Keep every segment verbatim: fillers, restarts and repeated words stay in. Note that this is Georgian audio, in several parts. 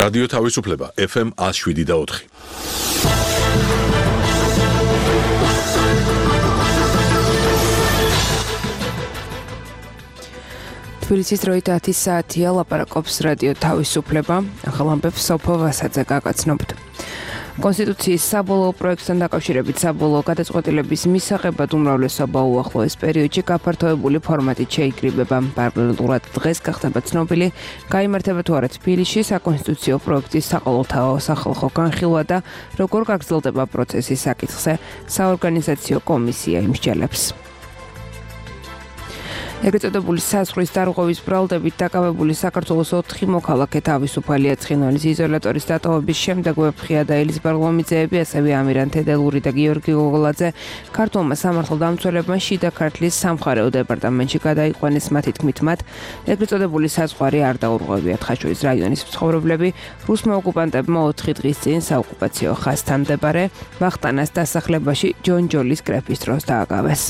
რადიო თავისუფლება ეფ ემ one oh seven და four. თბილისის დროით ათი საათია, ლაპარაკობს რადიო თავისუფლება. ახალ ამბებს სოფო ვასაძე გაგაცნობთ. კონსტიტუციის საბოლოო პროექტთან დაკავშირებით საბოლოო გადაწყვეტილების მისაღებად უმრავლესობა უახლოეს პერიოდში გაფართოებული ფორმატით შეიკრიბება. პარალელურად დღეს გახდება ცნობილი, გაიმართება თუ არა თბილისში საკონსტიტუციო პროექტის საყოველთაო სახალხო განხილვა და როგორ გაგრძელდება პროცესი საკითხზე საორგანიზაციო კომისია იმსჯელებს. ეგრეთ წოდებული საზღვრის დარღვევის ბრალდებით დაკავებული საქართველოს ოთხი მოქალაქე თავისუფალია. ცხინვალის იზოლატორის დატოვების შემდეგ ვეფხია და ელის ბარლომიძეები, ასევე ამირან თედელური და გიორგი გოგოლაძე ქართულმა სამართალდამცველებმა შიდა ქართლის სამხარეო დეპარტამენტში გადაიყვანეს. მათი თქმით, მათ ეგრეთ წოდებული საზღვარი არ დაურღვევიათ. ხაშურის რაიონის მცხოვრებლები რუსმა ოკუპანტებმა ოთხი დღის წინ საოკუპაციო ხაზთან მდებარე ვახტანას დასახლებაში ჯონჯოლის კრეფის დროს დააგავეს.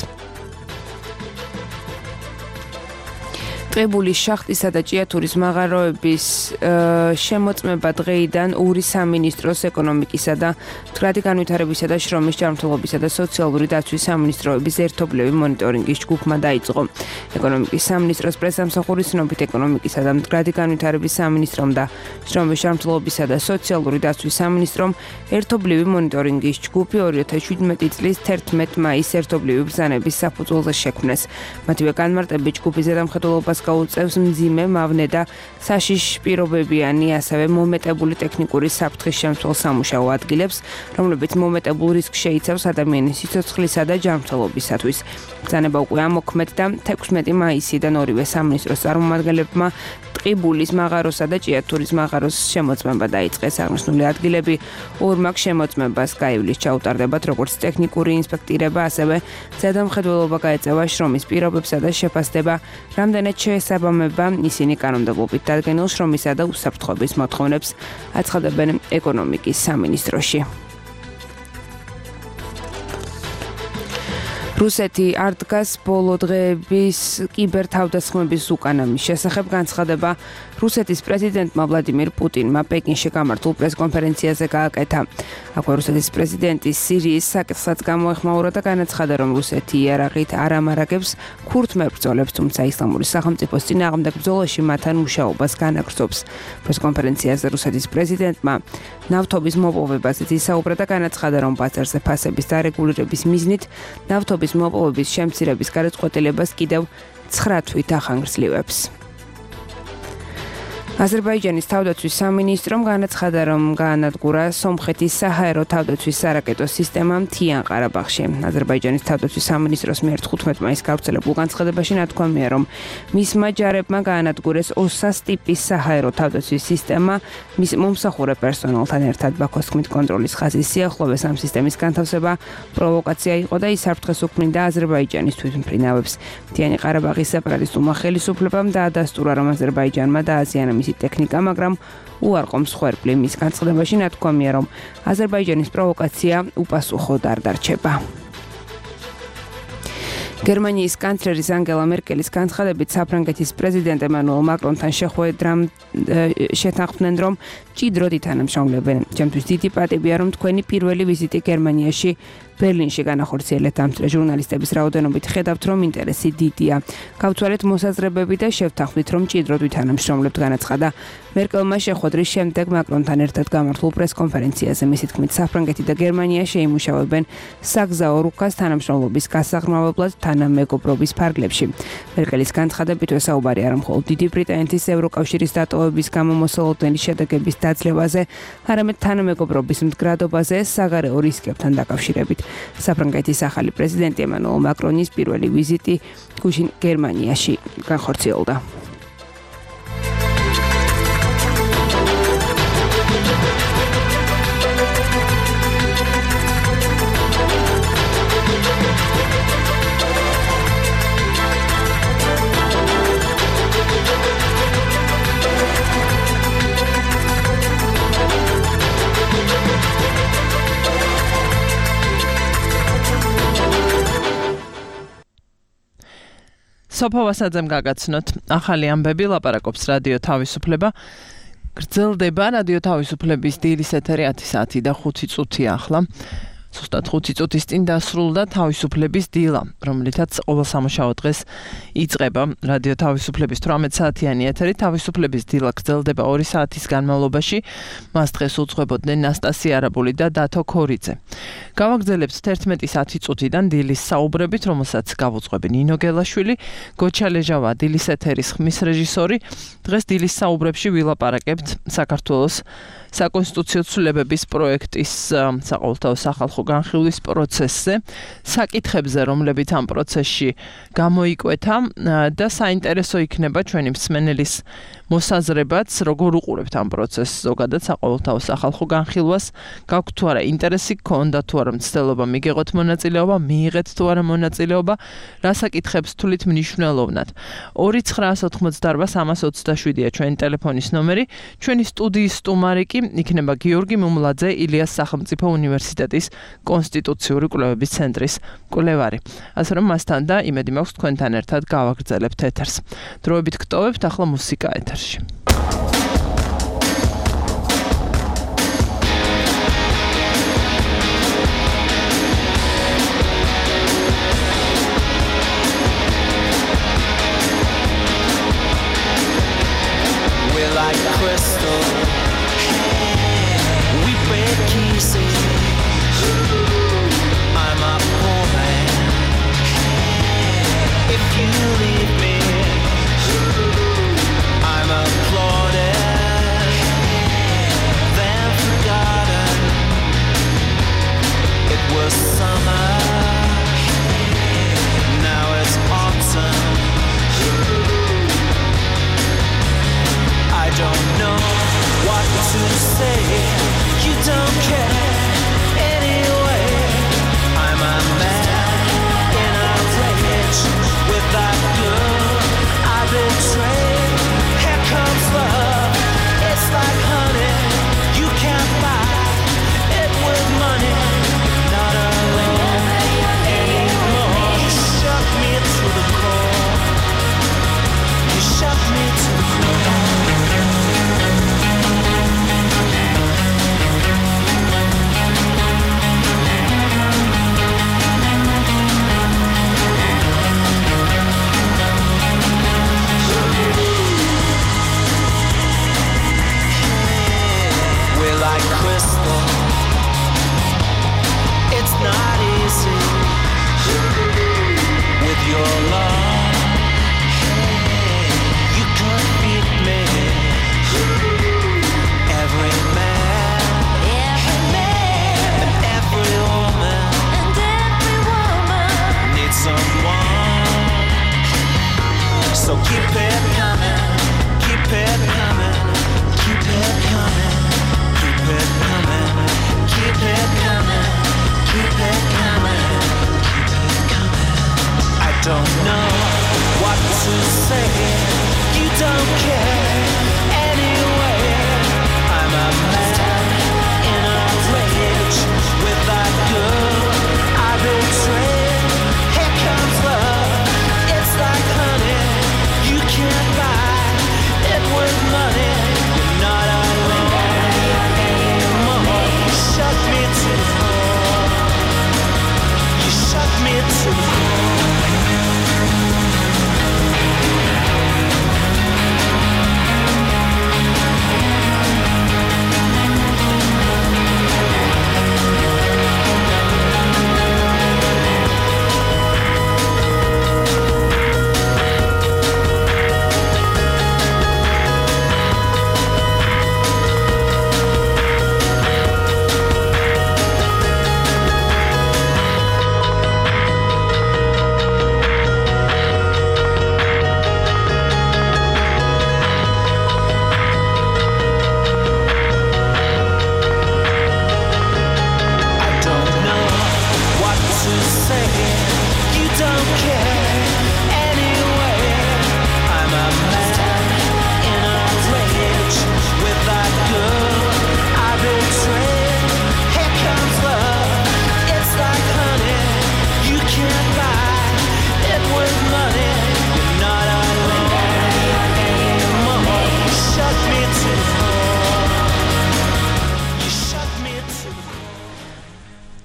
ტყიბულის შახტისა და ჭიათურის მაღაროების შემოწმება დღეიდან ორი სამინისტროს ეკონომიკისა და მდგრადი განვითარებისა და შრომის ჯანმრთელობისა და სოციალური დაცვის სამინისტროების ერთობლივი მონიტორინგის ჯგუფმა დაიწყო. ეკონომიკის სამინისტროს პრესამსახურის ცნობით, ეკონომიკისა და მდგრადი განვითარების სამინისტრომ და შრომის ჯანმრთელობისა და სოციალური დაცვის სამინისტრომ ერთობლივი მონიტორინგის ჯგუფი ორი ათას შვიდმეტი წლის თერთმეტ მაისს ერთობლივი ბრძანების საფუძველზე შექმნეს. მათივე განმარტებით ჯგუფის ზედამხედველობას გაუწევს მძიმე, მავნე და საშიშ პირობებიანი, ასევე მომეტებული ტექნიკური საფრთხის შემცველ სამუშაო ადგილებს, რომლებიც მომეტებულ რისკს შეიცავს ადამიანის სიცოცხლისა და ჯანმრთელობისათვის. ბრძანება უკვე ამოქმედ და თექვსმეტი მაისიდან ორივე სამინისტროს წარმომადგენლებმა ტყიბულის მაღაროსა და ჭიათურის მაღაროს შემოწმება დაიწყეს. აღნიშნული ადგილები ორ მაგ შემოწმებას გაივლის ჩაუტარდებათ, როგორც ტექნიკური ინსპექტირება, ასევე ზედამხედველობა გაეწევა შრომის პირობებსა და შეფასდება, რამდენად შეესაბამება ისინი კანონმდებლობით დადგენილ შრომისა და უსაფრთხოების მოთხოვნებს, აცხადებენ ეკონომიკის სამინისტროში. რუსეთი არ დგას ბოლო დღეების კიბერთავდასხმების უკანა. მის შესახებ განცხადება რუსეთის პრეზიდენტმა ვლადიმირ პუტინმა პეკინში გამართულ პრესკონფერენციაზე გააკეთა. აქვე რუსეთის პრეზიდენტის სირიის საკითხსაც გამოეხმაურა და განაცხადა, რომ რუსეთი იარაღით არ ამარაგებს ქურთ მებრძოლებს, თუმცა ისლამური სახელმწიფოს წინააღმდეგ ბრძოლაში მათთან მუშაობას განაგრძობს. პრესკონფერენციაზე რუსეთის პრეზიდენტმა ნავთობის მოპოვებაზეც ისაუბრა და განაცხადა, რომ ბაზარზე ფასების დარეგულირების მიზნით ნავთობის მოპოვების შემცირების გადაწყვეტილებას კიდევ ცხრა თვით ახანგრძლივებს. აზერბაიჯანის თავდაცვის სამინისტრომ განაცხადა, რომ გაანადგურა სომხეთის საჰაერო თავდაცვის სარაკეტო სისტემა მთიან ყარაბაღში. აზერბაიჯანის თავდაცვის სამინისტროს მიერ თხუთმეტ მაისს გავრცელებულ განცხადებაში ნათქვამია, რომ მისმა ჯარებმა გაანადგურეს ოსას ტიპის საჰაერო თავდაცვის სისტემა, მის მომსახურე პერსონალთან ერთად. ბაქოს თქმით, კონტროლის ხაზის სიახლოვეს ამ სისტემის განთავსება პროვოკაცია იყო და ის საფრთხეს უქმნიდა აზერბაიჯანის თვითმფრინავებს. მთიანი ყარაბაღის სეპარატისტულმა ხელისუფლებამ დაადასტურა, რომ აზერბაიჯანმა დააზიანა მისი ტექნიკა, მაგრამ უარყოფს ხვერპლი. მის განცხადებაში ნათქვამია, რომ აზერბაიჯანის პროვოკაცია უპასუხოდ არ დარჩება. გერმანიის კანცლერის ანგელა მერკელის განცხადებით, საფრანგეთის პრეზიდენტ ემანუელ მაკრონთან შეხვედრამ შეთანხმდნენ, რომ მჭიდროდ ითანამშრომლებენ. ჩემთვის დიდი პატივია, რომ თქვენი პირველი ვიზიტი გერმანიაში ბერლინში განახორციელეთ. ამწრე ჟურნალისტების რაოდენობით ხედავთ, რომ ინტერესი დიდია. გავცვალეთ მოსაზრებები და შევთანხმდით, რომ მჭიდროდ ვითანამშრომლებთ, განაცხადა მერკელმა შეხვედრის შემდეგ მაკრონთან ერთად გამართულ პრესკონფერენციაზე. მისი თქმით, საფრანგეთი და გერმანია შეიმუშავებენ საგზაო რუქას თანამშრომლობის გასაღრმავებლად თანამეგობრობის ფარგლებში. მერკელის განცხადებით, საუბარი არ მხოლოდ დიდი ბრიტანეთის ევროკავშირის დატოვების გამო მოსალოდნელი შედეგების დაძლევაზე, არამედ თანამეგობრობის მდგრადობაზე საგარეო რისკებთან დაკავშირებით. საფრანგეთის ახალი პრეზიდენტი ემანუელ მაკრონის პირველი ვიზიტი გუშინ გერმანიაში განხორციელდა. სოფო ვასაძემ გაგაცნოთ. ახალი ამბები, ლაპარაკობს რადიო თავისუფლება. გრძელდება რადიო თავისუფლების დილის ეთერი ათი საათი და ხუთი წუთია ახლა. Ზუსტად ხუთი წუთის წინ დასრულდა თავისუფლების დილა, რომლითაც ყოველ სამუშაო დღეს იწყება რადიო თავისუფლების თვრამეტ საათიანი ეთერი. თავისუფლების დილა გრძელდება ორი საათის განმავლობაში. მას დღეს უძღვებოდნენ ნასტასია არაბული და დათო ქორიძე. გავაგრძელებთ თერთმეტი ათი წუთიდან დილის საუბრებით, რომელსაც გავუძღვები ნინო გელაშვილი, გოჩა ლეჟავა დილის ეთერის ხმის რეჟისორი. დღეს დილის საუბრებში ვილაპარაკებთ საქართველოს საკონსტიტუციო ცვლილებების პროექტის საყოველთაო სახალხო განხილვის პროცესზე, საკითხებზე, რომლებიც ამ პროცესში გამოიკვეთა და საინტერესო იქნება ჩვენი მსმენელის მოსაზრებაც, როგორ უყურებთ ამ პროცესს ზოგადად საყოველთაო სახალხო განხილვას, გაქვთ თუ არა ინტერესი, გქონდა თუ არა მცდელობა მიგეღოთ მონაწილეობა, მიიღეთ თუ არა მონაწილეობა, რა საკითხებს თვლით მნიშვნელოვნად. ორი ცხრაას ოთხმოცდაარბა სამას ოცდაშვიდია ჩვენი ტელეფონის ნომერი, ჩვენი სტუდიის სტუმარი კი იქნება გიორგი მუმლაძე, ილიას სახელმწიფო უნივერსიტეტის კონსტიტუციური კვლევების ცენტრის კვლევარი. ასე რომ მასთან და იმედი მაქვს თქვენთან ერთად გავაგრძელებთ ეთერს. დროებით გტოვებთ ახლა მუსიკა ეთერში. We're like crystal. We break easy. I'm a poor man. If you leave me, I'm applauded, then forgotten. It was summer, now it's autumn. I don't know what to say. You don't care anyway. I'm a man in a rage with that girl I betrayed. Here comes love. It's like honey. You can't buy it with money. Not alone anymore. You shut me to the core. You shut me to the core. We're like crystal. It's not easy with your love. You could beat me. Every man, every man, and every woman, and every woman needs someone. So keep it coming, keep it coming, keep it coming, keep it coming, keep it coming, keep it coming, keep it coming. I don't know what to say. You don't care anyway. I'm a man in a rage with that girl I betrayed. Here comes love. It's like honey. You can't buy it with money. You're not alone anymore. You shut me to the core. You shut me to the core.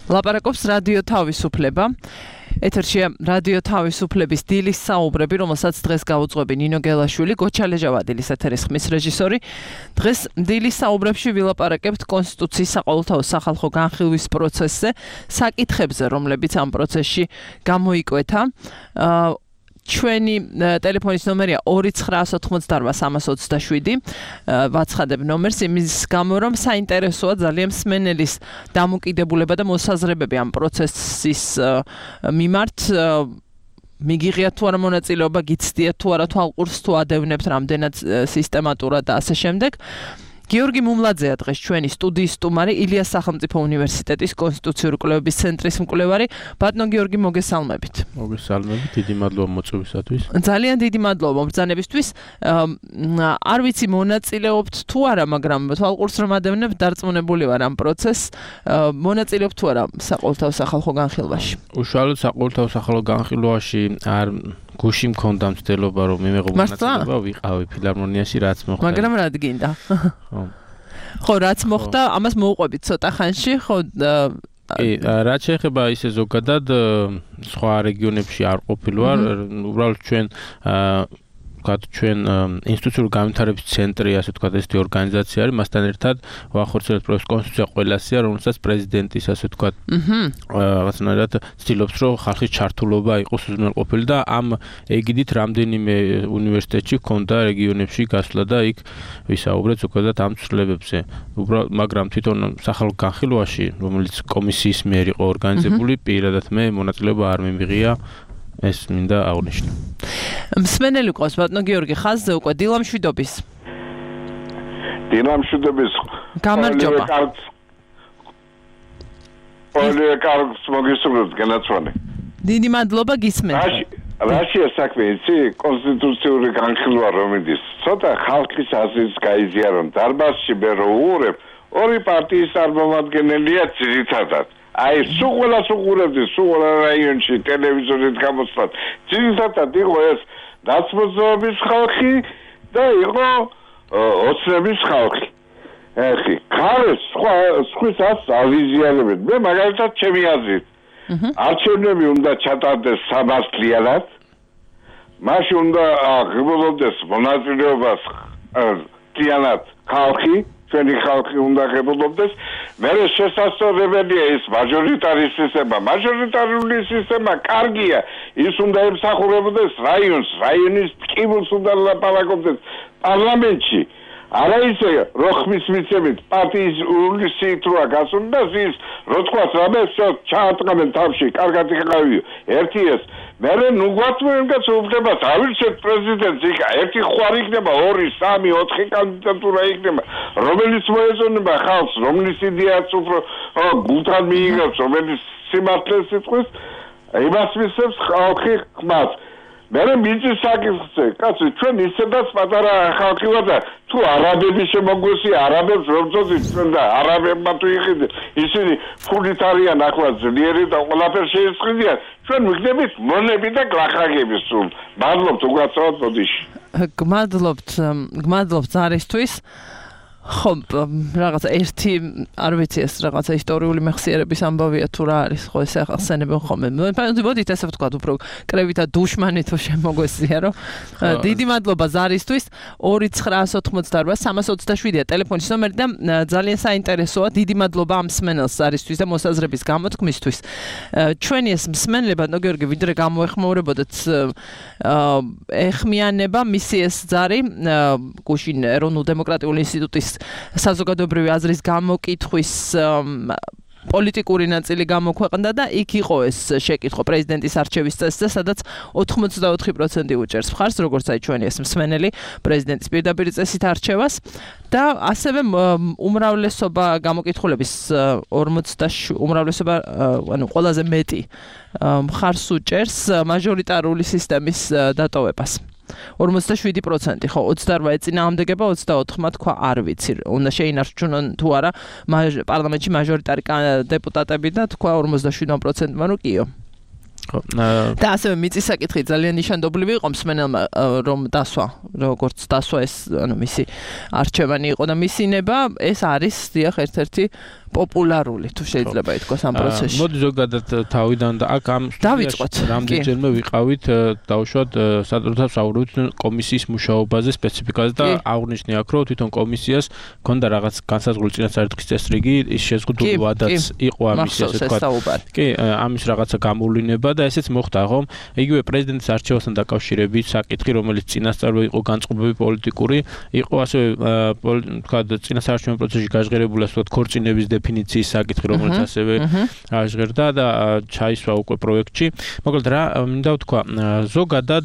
ლაპარაკობს რადიო თავისუფლება. ეთერშია რადიო თავისუფლების დილის საუბრები, რომელსაც დღეს გაუძღვები ნინო გელაშვილი, გოჩა ლეჟავადილის ეთერის ხმის რეჟისორი. დღეს დილის საუბრებში ვილაპარაკებთ კონსტიტუციის საყოველთაო სახალხო განხილვის პროცესზე, საკითხებზე, რომლებიც ამ პროცესში გამოიკვეთა. ჩვენი ტელეფონის ნომერია ორი ცხრაასი ოთხმოცდარბა სამას ოცდაშვიდი. ვაცხადებ ნომერს იმის გამო, რომ საინტერესოა ძალიან მსმენელის დამოკიდებულება და მოსაზრებები ამ პროცესის მიმართ. მიგიღიათ თუ არა მონაწილეობა, გიცდიათ თუ არა თვალყურს თუ ადევნებთ რამდენად სისტემატურად და ასე შემდეგ. გიორგი მუმლაძეა დღეს ჩვენი სტუდიის სტუმარი, ილიას სახელმწიფო უნივერსიტეტის კონსტიტუციური კვლევების ცენტრის მკვლევარი. ბატონო გიორგი, მოგესალმებით. მოგესალმებით, დიდი მადლობა მოწვევისათვის. ძალიან დიდი მადლობა ბრძანებისთვის. არ ვიცი მონაწილეობთ თუ არა, მაგრამ თვალყურს რომ ადევნებთ, დარწმუნებული ვარ ამ პროცესს. მონაწილეობთ თუ არა საყოველთაო სახალხო განხილვაში? უშუალოდ საყოველთაო სახალხო განხილვაში არ გუში მქონდა მცდელობა რომ მიმეღო მონაწილეობა, ვიყავი ფილარმონიაში, რაც მოხდა. მაგრამ რა გინდა? ხო, რაც მოხდა, ამას მოუყვებით ცოტა ხანში, ხო. კი, რაც შეეხება ისე ზოგადად სხვა რეგიონებში არ ყოფილვარ, უბრალოდ ჩვენ ვთქვათ, ჩვენ ინსტიტუციური განვითარების ცენტრი, ასე ვთქვათ, ესეთი ორგანიზაცია არის, მასთან ერთად ვახორციელებთ პროექტს კონსტიტუცია ყველასია, რომელსაც პრეზიდენტის, ასე ვთქვათ, რაღაცნაირად ცდილობს, რომ ხალხის ჩართულობა იყოს უზრუნველყოფილი და ამ ეგიდით რამდენიმე უნივერსიტეტში ჰქონდა რეგიონებში გასვლა და იქ ვისაუბრეთ ზოგადად ამ ცვლილებებზე. უბრალოდ, მაგრამ თვითონ სახალხო განხილვაში, რომელიც კომისიის მიერ იყო ორგანიზებული, პირადად მე მონაწილეობა არ მიმიღია. ეს მინდა აღნიშნო. მსმენელი ყავს ბატონო გიორგი ხაზზე უკვე დილამშვიდობის. დილამშვიდობის. გამარჯობა. ორი კარგს მოგესურვებთ განაცვალე. დიდი მადლობა გისმენთ. რაშია საქმე, იცი, კონსტიტუციური განხილვა რომ იდის. ცოტა ხალხის აზრის გაიზიარონ დარბაზში მე რო უყურებ, ორი პარტიის წარმომადგენელია ძირითადად. აი, სულ ყველას უყურებდი, სულ ყველა რაიონში ტელევიზორით გამოსვლად. ძირითადად იყო ეს ნაცმოძრაობის ხალხი და იყო ოცნების ხალხი. ეხი, ხარეს სხვა სხვისას ავიზიანებენ. მე მაგალითად ჩემი აზრით. არჩევნები უნდა ჩატარდეს სამართლიანად. მაშინ უნდა ღებულობდეს მონაწილეობას მთლიანად ხალხი. ჩვენი ხალხი უნდა ღებულობდეს. მე შესაძლებელია ეს მაჟორიტარი სისტემა. მაჟორიტარული სისტემა კარგია. ის უნდა ემსახურებოდეს რაიონს, რაიონის ტკივილს უნდა ლაპარაკობდეს პარლამენტში. არა ისე რო ხმის მიცემით პარტიის უნივერსიტეტი როა გასული და ის რო თქვათ რამე ჩაატყამენ თავში, კარგად იყავიო. ერთი ეს მე ნუ გვათმენგაც უფლებას ავირჩეთ პრეზიდენტს იქ ერთი ხვარი იქნება, ორი, სამი, ოთხი კანდიდატურა იქნება, რომელიც მოეწონება ხალხს, რომლის იდეაც უფრო გულთან მიიღებს, რომელიც სიმართლეს სიტყვის, იმას მისცემს ხალხი ხმას. მე მიწის საკითხზე, კაცო, ჩვენ ისედაც პატარა ხალხი ვარ და თუ არაბები შემოგვესია, არაბებს რომ წოდით ჩვენ და არაბებმა თუ იყიდეთ, ისინი ფულით არიან ახლა ძლიერი და ყველაფერს შეესყიდიან, ჩვენ ვიქნებით მონები და გლახაკები სულ. მადლობთ უგაცავად ბოდიში. გმადლობთ, გმადლობთ ზარისთვის. ხო, რაღაცა ერთი, არ ვიცი ეს რაღაცა ისტორიული მეხსიერების ამბავია თუ რა არის, ხო ეს ახსენებენ ხოლმე. მოდით ესე ვთქვათ, უფრო კრევითა დუშმანი თუ შემოგვესია, რომ დიდი მადლობა ზარისთვის. ორი ცხრაასი ოთხმოცდაარბა სამას ოცდაშვიდია ტელეფონის ნომერი და ძალიან საინტერესოა. დიდი მადლობა ამ მსმენელს ზარისთვის და მოსაზრების გამოთქმისთვის. ჩვენი ეს მსმენელი ბატონო გიორგი, ვიდრე გამოეხმაურებოდეთ ეხმიანება მისი ეს ზარი გუშინ ეროვნულ დემოკრატიული ინსტიტუტის საზოგადოებრივი აზრის გამოკითხვის პოლიტიკური ნაწილი გამოქვეყნდა და იქ იყო ეს შეკითხვა პრეზიდენტის არჩევის წესზე, სადაც ოთხმოცდაოთხი პროცენტი უჭერს მხარს, როგორც აი ჩვენი ეს მსმენელი პრეზიდენტის პირდაპირ წესით არჩევას და ასევე უმრავლესობა გამოკითხულების ორმოცდაშვიდი უმრავლესობა, ანუ ყველაზე მეტი მხარს უჭერს მაჟორიტარული სისტემის დატოვებას. ორმოცდაშვიდი პროცენტი, ხო, ოცდაორმა ეწინააღმდეგება, ოცდაოთხმა თქვა არ ვიცი, უნდა შეინარჩუნონ თუ არა პარლამენტში მაჟორიტარი დეპუტატები და თქვა ორმოცდაშვიდმა პროცენტმა რომ კიო. ხო. და ასევე მიწის საკითხი ძალიან ნიშანდობლივი იყო მსმენელმა რომ დასვა, როგორც დასვა ეს ანუ მისი არჩევანი იყო და მისი ნება ეს არის დიახ ერთ-ერთი პოპულარული თუ შეიძლება ითქვას ამ პროცესში. მოდი ზოგადად თავიდან და აქ ამ დავიწყოთ. რამდენჯერმე ვიყავით დაუშვათ საერთოდ საუბრობთ კომისიის მუშაობაზე სპეციფიკაზე და აღნიშნე აქ რომ თვითონ კომისიას ჰქონდა რაღაც განსაზღვრული წინასწარ რიგი, ის შეზღუდულადაც იყო ამის ესე თქვა. კი, ამის რაღაცა გამოვლინება და ესეც მოხდა, ხო? იგივე პრეზიდენტის არჩევასთან დაკავშირებით საკითხი, რომელიც წინასწარვე იყო განწყობები პოლიტიკური, იყო ასევე თქვა წინასაარჩევნო პროცესში გაჟღერებული ასე თქვა ქორწინების დეფინიციის საკითხი, რომელიც ასევე აღჟღერდა და ჩაისვა უკვე პროექტში. მოკლედ რა მინდა ვთქვა, ზოგადად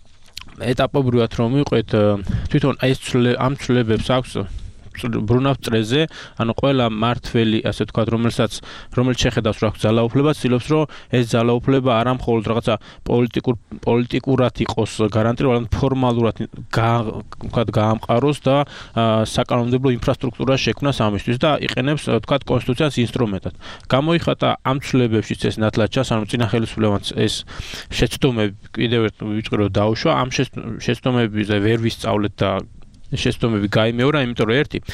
ეტაპობრივად რომ ვიყოთ თვითონ ეს ამ ცვლილებებს აქვს ბრუნავ წრეზე, ანუ ყველა მართველი, ასე ვთქვათ, რომელსაც რომელიც შეხედავს რა ძალაუფლება, ცდილობს რომ ეს ძალაუფლება არა მხოლოდ რაღაცა პოლიტიკურ პოლიტიკურად იყოს გარანტირებული, არამედ ფორმალურად ვთქვათ, გაამყაროს და საკანონმდებლო ინფრასტრუქტურა შექმნას ამისთვის და იყენებს, ვთქვათ, კონსტიტუციის ინსტრუმენტად. გამოიხატა ამ ცვლილებებშიც ეს ნათლად ჩანს, ანუ წინა ხელისუფლებამ ეს შეცდომები კიდევ ერთ ვიწყრო დაუშვა, ამ შეცდომებზე ვერ ვისწავლეთ და შეცდომები გაიმეორა, იმიტომ რომ ერთი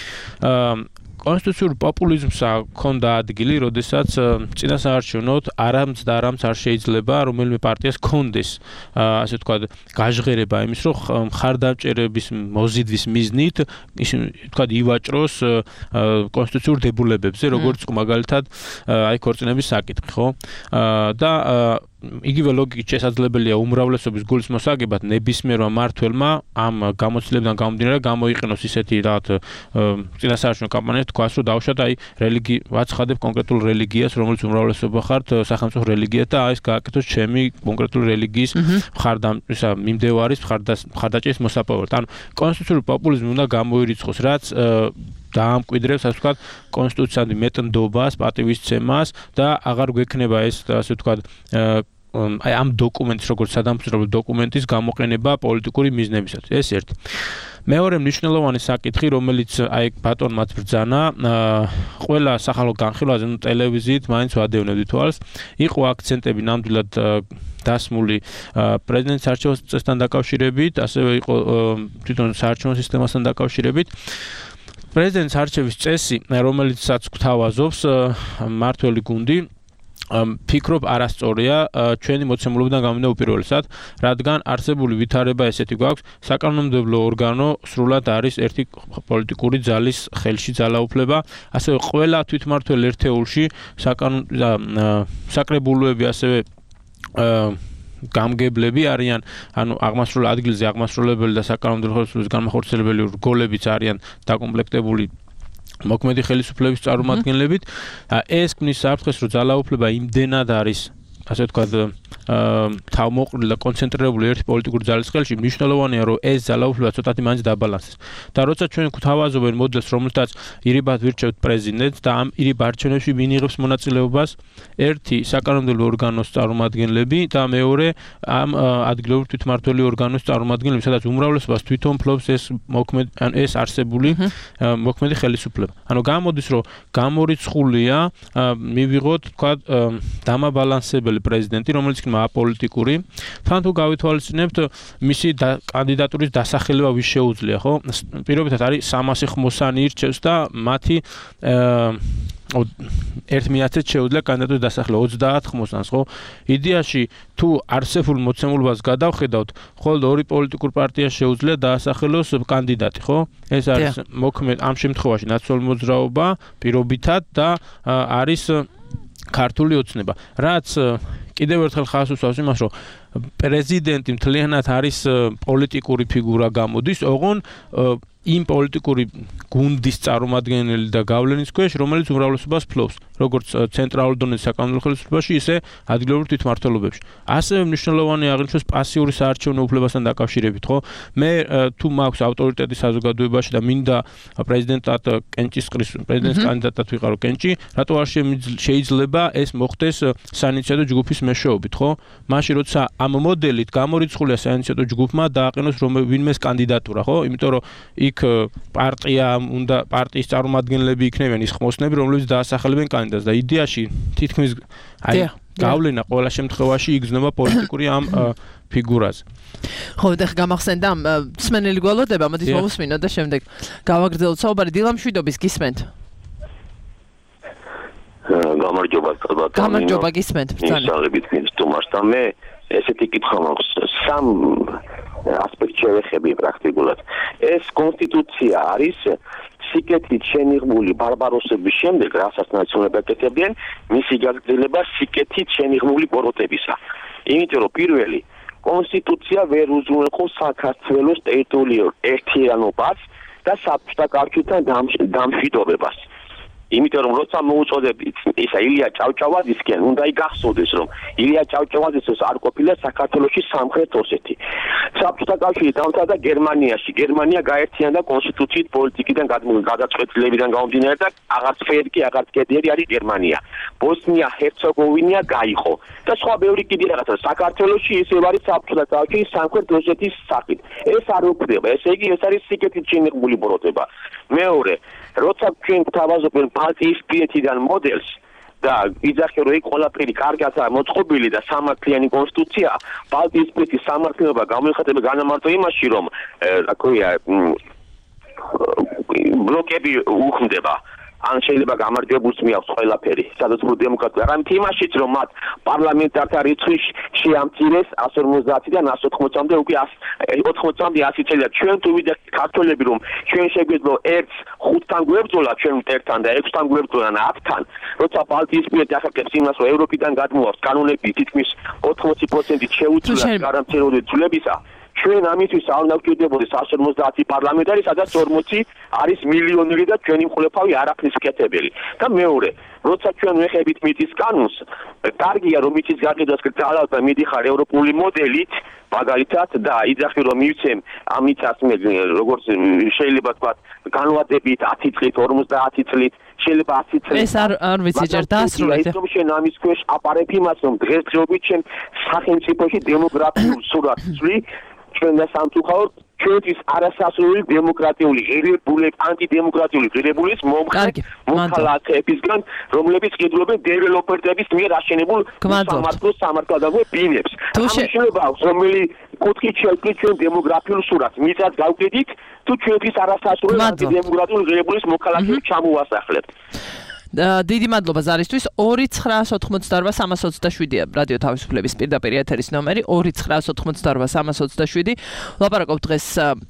კონსტიტუციურ პოპულიზმსა ჰქონდა ადგილი, როდესაც წინასაარჩევნოდ არამც და არამც არ შეიძლება რომელიმე პარტიას ჰქონდეს ასე ვთქვათ გაჟღერება იმის, რომ მხარდამჭერების მოზიდვის მიზნით ის ვთქვათ ივაჭროს კონსტიტუციურ დებულებებზე, როგორც მაგალითად აი ქორწინების საკითხი, ხო? და იგივე ლოგიკით შესაძლებელია უმრავლესობის გულის მოსაგებად ნებისმიერმა მმართველმა ამ გამოცდილებიდან გამომდინარე გამოიყენოს ისეთი რაღაც წინასაარჩევნო კამპანია თქვას რომ დავუშვათ აი რელიგია ვაცხადებ კონკრეტულ რელიგიას რომელიც უმრავლესობა ხართ სახელმწიფო რელიგია და აი ეს გააკეთოს ჩემი კონკრეტული რელიგიის მხარდამჭერისა მიმდევარის მხარდაჭერის მოსაპოვებლად. ანუ კონსტიტუციური პოპულიზმი უნდა გამოირიცხოს, რაც დაამკვიდრებს ასე ვთქვათ კონსტიტუციამდე მეტნდობას, პატივისცემას და აღარ გვექნება ეს ასე ვთქვათ აი ამ დოკუმენტის როგორც სადამსჯელებელი დოკუმენტის გამოყენება პოლიტიკური მიზნებისათვის. ეს ერთი. მეორე მნიშვნელოვანი საკითხი, რომელიც აი ბატონმაც ბრძანა, ყველა სახალხო განხილვაზე, ნუ ტელევიზიით მაინც ვადევნებდი თვალს, იყო აქცენტები ნამდვილად დასმული პრეზიდენტის არჩევის წესთან დაკავშირებით, ასევე იყო თვითონ საარჩევნო სისტემასთან დაკავშირებით. პრეზიდენტის არჩევის წესი, რომელიცაც გვთავაზობს მმართველი გუნდი, ფიქრობ არასწორია ჩვენი მოცემულობიდან გამომდინარე უპირველესად, რადგან არსებული ვითარება ესეთი გვაქვს, საკანონმდებლო ორგანო სრულად არის ერთი პოლიტიკური ძალის ხელში ძალაუფლება, ასევე ყველა თვითმმართველ ერთეულში საკრებულოები ასევე გამგებლები არიან, ანუ აღმასრულებელ ადგილზე აღმასრულებელი და საკანონმდებლო ხელისუფლების განმახორციელებელი რგოლებიც არიან დაკომპლექტებული მოქმედი ხელისუფლების წარმომადგენლებით. ეს ქმნის საფრთხეს, რომ ძალაუფლება იმდენად არის, ასე ვთქვათ, თავმოყრილი და კონცენტრირებული ერთი პოლიტიკური ძალის ხელში, მნიშვნელოვანია, რომ ეს ძალაუფლება ცოტათი მაინც დაბალანსდეს. და როცა ჩვენ გვთავაზობენ მოდელს, რომელთაც ირიბად ვირჩევთ პრეზიდენტს და ამ ირიბ არჩევნებში ვინ იღებს მონაწილეობას, ერთი საკანონმდებლო ორგანოს წარმომადგენლები და მეორე ამ ადგილობრივი თვითმმართველი ორგანოს წარმომადგენლები, სადაც უმრავლესობას თვითონ ფლობს ეს მოქმედ ან ეს არსებული მოქმედი ხელისუფლება. ანუ გამოდის, რომ გამორიცხულია მივიღოთ, თქვა, დამაბალანსებელი პრეზიდენტი, რომელიც იქნება აპოლიტიკური. თან თუ გავითვალისწინებთ მისი კანდიდატურის დასახელება ვის შეუძლია, ხო? პირობითად არის სამასი ხმოსანი ირჩევს და მათი ერთ მიათეც შეუძლია კანდიდატურის დასახელება ოცდაათ ხმოსანს, ხო? იდეაში თუ არსებულ მოცემულობას გადავხედავთ, მხოლოდ ორი პოლიტიკურ პარტიას შეუძლია დაასახელოს კანდიდატი, ხო? ეს არის მოქმედ ამ შემთხვევაში ნაციონალური მოძრაობა პირობითად და არის ქართული ოცნება. რაც კიდევ ერთხელ ხაზს უსვამს იმას, რომ პრეზიდენტი მთლიანად არის პოლიტიკური ფიგურა გამოდის, ოღონ იმ პოლიტიკური გუნდის წარმომადგენელი და გავლენის ქვეშ, რომელიც უმრავლესობას ფლობს, როგორც ცენტრალურ დონეზე საკანონმდებლო ხელისუფლებაში, ისე ადგილობრივ თვითმმართველობებში. ასევე მნიშვნელოვანი აღნიშნოს პასიური საარჩევნო უფლებასთან დაკავშირებით, ხო? მე თუ მაქვს ავტორიტეტი საზოგადოებაში და მინდა პრეზიდენტად კენჭისყრის პრეზიდენტის კანდიდატად ვიყარო კენჭი, რატო არ შეიძლება ეს მოხდეს საინიციატო ჯგუფის მეშვეობით, ხო? მაშინ როცა ამ მოდელით გამორიცხულია საინიციატო ჯგუფმა დააყენოს რომ ვინმეს კანდიდატურა, ხო? იმიტომ რომ იქ პარტია უნდა პარტიის წარმომადგენლები იქნებიან ის ხმოსნები, რომლებიც დაასახელებენ კანდიდატს და იდეაში თითქმის აი გავლენა ყველა შემთხვევაში იგრძნობა პოლიტიკური ამ ფიგურაზე. ხო, და გამახსენდა მსმენელი გველოდება, მოდის მოვუსმინოთ და შემდეგ გავაგრძელოთ საუბარი. დილა მშვიდობის გისმენთ? გამარჯობა, ალბათ. გამარჯობა, გისმენთ, ბრძანე. მისაღებით მისტუმარს და მე ესეთი კითხვა მაქვს. სამ ასპექტს შევეხები პრაქტიკულად. ეს კონსტიტუცია არის სიკეთით შენიღმული ბარბაროსების შემდეგ, რასაც ნაციონალები აკეთებდნენ, მისი გაგრძელება სიკეთით შენიღმული ბოროტებისა. იმიტომ რომ პირველი კონსტიტუცია ვერ უზრუნველყოფს საქართველოს ტერიტორიულ ერთიანობას და საბჭოთა კავშირთან დამშვიდობებას. იმიტომ რომ როცა მოუწოდებით ისა ილია ჭავჭავაძისკენ, უნდა იგახსოვდეს რომ ილია ჭავჭავაძის არ ყოფილა საქართველოში სამხრეთ ოსეთი. საბჭოთა კავშირი დამთავრდა გერმანიაში. გერმანია გაერთიანდა კონსტიტუციით პოლიტიკიდან გადაწყვეტილებიდან გამომდინარე და აღარც ფერკი, აღარც კედერი არის გერმანია. ბოსნია-ჰერცეგოვინა გაიყო და სხვა ბევრი კიდე რაღაცა. საქართველოში ისევ არის საბჭოთა კავშირი სამხრეთ ოსეთის სახით. ეს არ უქმდება. ესე იგი ეს არის სიკეთით შენიღმული ბოროტება. მეორე, როცა ჩვენ გვთავაზობენ ბალტიისპირეთიდან მოდელს და იძახე რომ იქ ყველაფერი კარგადაა მოწყობილი და სამართლიანი კონსტიტუცია, ბალტიისპირეთის სამართლიანობა გამოიხატება განამარტო იმაში, რომ რა ქვია ბლოკები უხმდება. ან შეიძლება გამარჯვებულს მიაქვს ყველაფერი სადაცმული დემოკრატია. რამით იმაშიც რომ მათ პარლამენტართა რიცხვი შეამცირეს εκατს ორმოცდაათიდან εκατს ოთხმოცამდე უკვე ოთხმოცამდე ასი წელია. ჩვენ თუ ვიდეთ ქართველები რომ ჩვენ შეგვეძლო ერთს ხუთთან გვებრძოლა, ჩვენ ერთთან და ექვსთან გვებრძოლა და ათთან, როცა ბალტიისპირეთი ახერხებს იმას რომ ევროპიდან გადმოაქვს კანონები თითქმის ოთხმოცი პროცენტით შეუძლია გარანტირებული ცვლილებისა. ჩვენ ამისთვის არ უნდა ვკიდებოდეს εκατს ორმოცდაათი პარლამენტარი, სადაც ორმოცი არის მილიონერი და ჩვენი მკვლელფავი არაფრის კეთებელი. და მეორე, როცა ჩვენ ვეხებით მიწის კანონს, კარგია რომ მიწის გაყიდვას გწავლავთ და მიდიხარ ევროპული მოდელით, მაგალითად და იძახი რომ მივცემ ამ მიწას მე როგორც შეიძლება თქვა განვადებით ათი წლით, ორმოცდაათი წლით, შეიძლება ათი წლით. ეს არ არ ვიცი ჯერ დაასრულეთ. ეს რომ შენ ამის ქვეშ აპარებ იმას რომ დღესდღეობით შენ სახელმწიფოში დემოგრაფიულ სურათს ვცვლი, ჩვენ და სამწუხაროდ ჩვენთვის არასასრული დემოკრატიული ღირებულების ანტიდემოკრატიული ღირებულის მომხალათებისგან, რომლებიც ყიდულობენ დეველოპერების მიერ აშენებულ სამართლოს სამართლებრივ ბინებს. ამაშენობა რომელი კუთხით შევკრით ჩვენ დემოგრაფიულ სურათს, მიწას გავკიდით, თუ ჩვენთვის არასასრული ანტიდემოკრატიული ღირებულის მომხალათები ჩამოვასახლებთ. დიდი მადლობა ზარისთვის. ორი ცხრაას ოთხმოცდაორვა სამას ოცდაშვიდია რადიო თავისუფლების პირდაპირ ეთერის ნომერი ორი ცხრაას ოთხმოცდაორვა სამას ოცდაშვიდი. ვლაპარაკობთ დღეს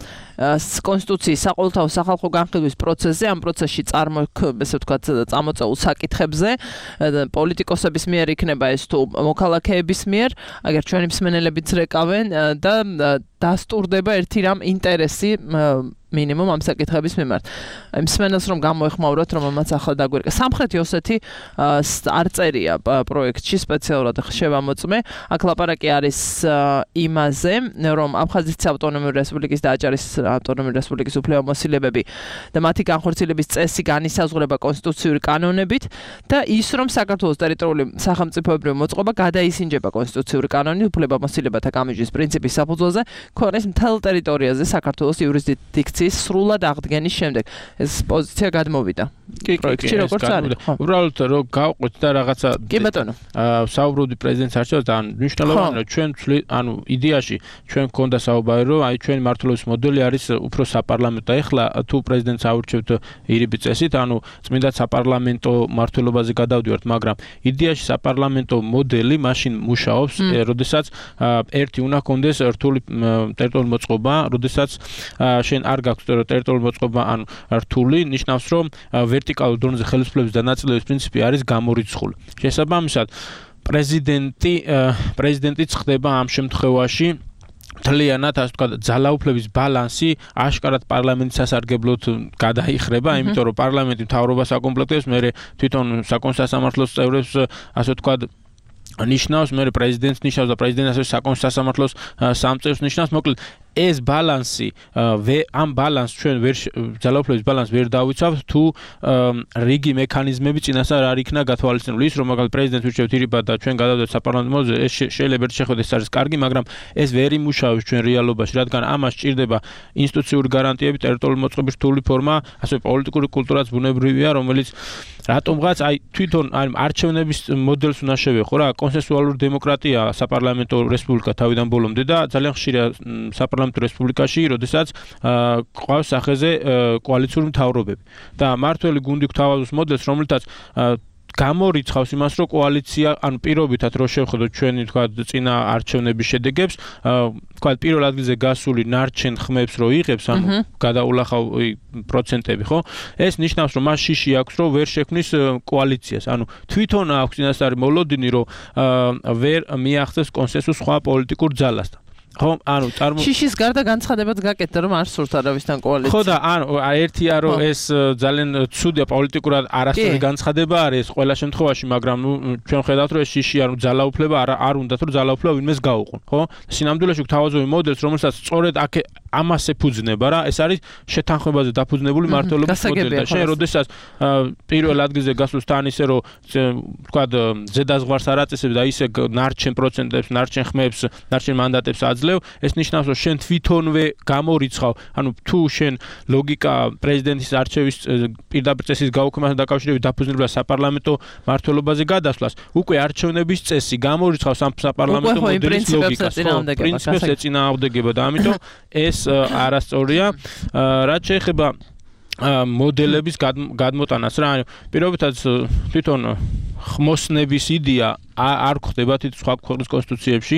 კონსტიტუციის საყოველთაო სახალხო განხილვის პროცესზე, ამ პროცესში წარმოქმ, ესე ვთქვათ, წამოწეულ საკითხებზე, პოლიტიკოსების მიერ იქნება ეს თუ მოქალაქეების მიერ, აგერ ჩვენი მსმენელებიც რეკავენ და დასტურდება ერთი რამ ინტერესი მინიმუმ ამ საკითხების მიმართ. აი მსმენელს რომ გამოეხმაუროთ, რომ ამაც ახლა დაგვერკა. სამხრეთი ოსეთი არ წერია პროექტში სპეციალურად შევამოწმე. აქ ლაპარაკი არის იმაზე, რომ აფხაზეთის ავტონომიური რესპუბლიკის და აჭარის ავტონომიური რესპუბლიკის უფლებამოსილებები და მათი განხორციელების წესი განისაზღვრება კონსტიტუციური კანონებით და ის რომ საქართველოს ტერიტორიული სახელმწიფოებრივი მოწყობა გადაისინჯება კონსტიტუციური კანონით უფლებამოსილებათა გამარჯვების პრინციპის საფუძველზე, ქვეყნის მთელ ტერიტორიაზე საქართველოს იურისდიქციის სრულად აღდგენის შემდეგ. ეს პოზიცია გადმოვიდა. პროექტში როგორც არის. უბრალოდ რომ გავყვეთ და რაღაცა კი ბატონო. საუბრობდი პრეზიდენტის არჩევას და ანუ მნიშვნელოვანია ჩვენ ანუ იდეაში ჩვენ გქონდა საუბარი რომ აი ჩვენი მართლობის მოდელი არის უფრო საპარლამენტო. ეხლა თუ პრეზიდენტს აურჩევთ ირიბი წესით, ანუ წმინდა საპარლამენტო მართლობაზე გადავდივართ, მაგრამ იდეაში საპარლამენტო მოდელი მაშინ მუშაობს, როდესაც ერთი უნდა კონდეს რთული ტერიტორიული მოწყობა, როდესაც შენ არ გაქვს ტერიტორიული მოწყობა ან რთული, ნიშნავს რომ ვერტიკალურ დონეზე ხელისუფლების დანაწილების პრინციპი არის გამორიცხული. შესაბამისად, პრეზიდენტი პრეზიდენტიც ხდება ამ შემთხვევაში მთლიანად, ასე ვთქვათ, ძალაუფლების ბალანსი აშკარად პარლამენტის სასარგებლოდ გადაიხრება, იმიტომ რომ პარლამენტი მთავრობას აკომპლექტებს, მერე თვითონ საკონსტიტუციო სასამართლოს წევრებს, ასე ვთქვათ, ნიშნავს, მერე პრეზიდენტს ნიშნავს და პრეზიდენტი ასევე საკონსტიტუციო სასამართლოს სამწევრს ნიშნავს. მოკლედ, ეს ბალანსი ამ ბალანსს ჩვენ ვერ ძალაუფლების ბალანსს ვერ დავიცავთ თუ რიგი მექანიზმები წინასწარ არ იქნა გათვალისწინებული ის რომ მაგალითად პრეზიდენტს ვირჩევთ ირიბად და ჩვენ გადავდეთ საპარლამენტო მოძრაობაზე ეს შეიძლება ერთ შეხვედრას ეს არის კარგი მაგრამ ეს ვერ იმუშავებს ჩვენ რეალობაში რადგან ამას სჭირდება ინსტიტუციური გარანტიები ტერიტორიული მოწყობის რთული ფორმა ასე პოლიტიკური კულტურაც ბუნებრივია რომელიც რატომღაც აი თვითონ აი არჩევნების მოდელს უნდა შევეხო რა კონსენსუალური დემოკრატია საპარლამენტო რესპუბლიკა თავიდან ბოლომდე და ძალიან ხშირია საპარლამენტო რესპუბლიკაში როდესაც ყავს სახეზე კოალიციური მთავრობები და მართველი გუნდი გვთავაზობს მოდელს რომელთაც გამორიცხავს იმას რომ კოალიცია ან პირობითად რო შევხედოთ ჩვენი თქვა წინა არჩევნების შედეგებს თქვა პირველ ადგილზე გასული ნარჩენ ხმებს რო იღებს ანუ გადაულახავ პროცენტები ხო ეს ნიშნავს რომ მას შიში აქვს რომ ვერ შექმნის კოალიციას ანუ თვითონ აქვს წინასწარი მოლოდინი რომ ვერ მიაღწევს კონსენსუსს სხვა პოლიტიკურ ძალასთან ხო ანუ წარმო შიშის გარდა განცხადებაც გაკეთდა რომ არ სურთ არავისთან კოალიცია ხო და ანუ ერთია რომ ეს ძალიან ცუდია პოლიტიკურად არასწორი განცხადება არის ყველა შემთხვევაში მაგრამ ნუ ჩვენ ხედავთ რომ ეს შიში ანუ ძალაუფლება არ არ უნდათ რომ ძალაუფლება ვინმეს გაუყონ ხო სინამდვილეში გვთავაზობენ მოდელს რომელსაც სწორედ აქ ამას ეფუძნება რა ეს არის შეთანხმებაზე დაფუძნებული მართლობის მოდელი და შენ როდესაც პირველ ადგილზე გასულს თან ისე რომ თქვა ზედაზღვარს არ აწესებ და ისე ნარჩენ პროცენტებს ნარჩენ ხმებს ნარჩენ მანდატებს ეს ნიშნავს რომ შენ თვითონვე გამორიცხავ ანუ თუ შენ ლოგიკა პრეზიდენტის არჩევის პირდაპირ წესის გაუქმებასთან დაკავშირებით დაფუძნებულია საპარლამენტო მმართველობაზე გადასვლას უკვე არჩევნების წესი გამორიცხავს ამ საპარლამენტო მოდელის ლოგიკას პრინციპებს ეწინააღმდეგება და ამიტომ ეს არასწორია რაც შეეხება მოდელების გადმოტანას რა პირობითად თვითონ ხმოსნების იდეა არ ხდება თვით სხვა ქვეყნის კონსტიტუციებში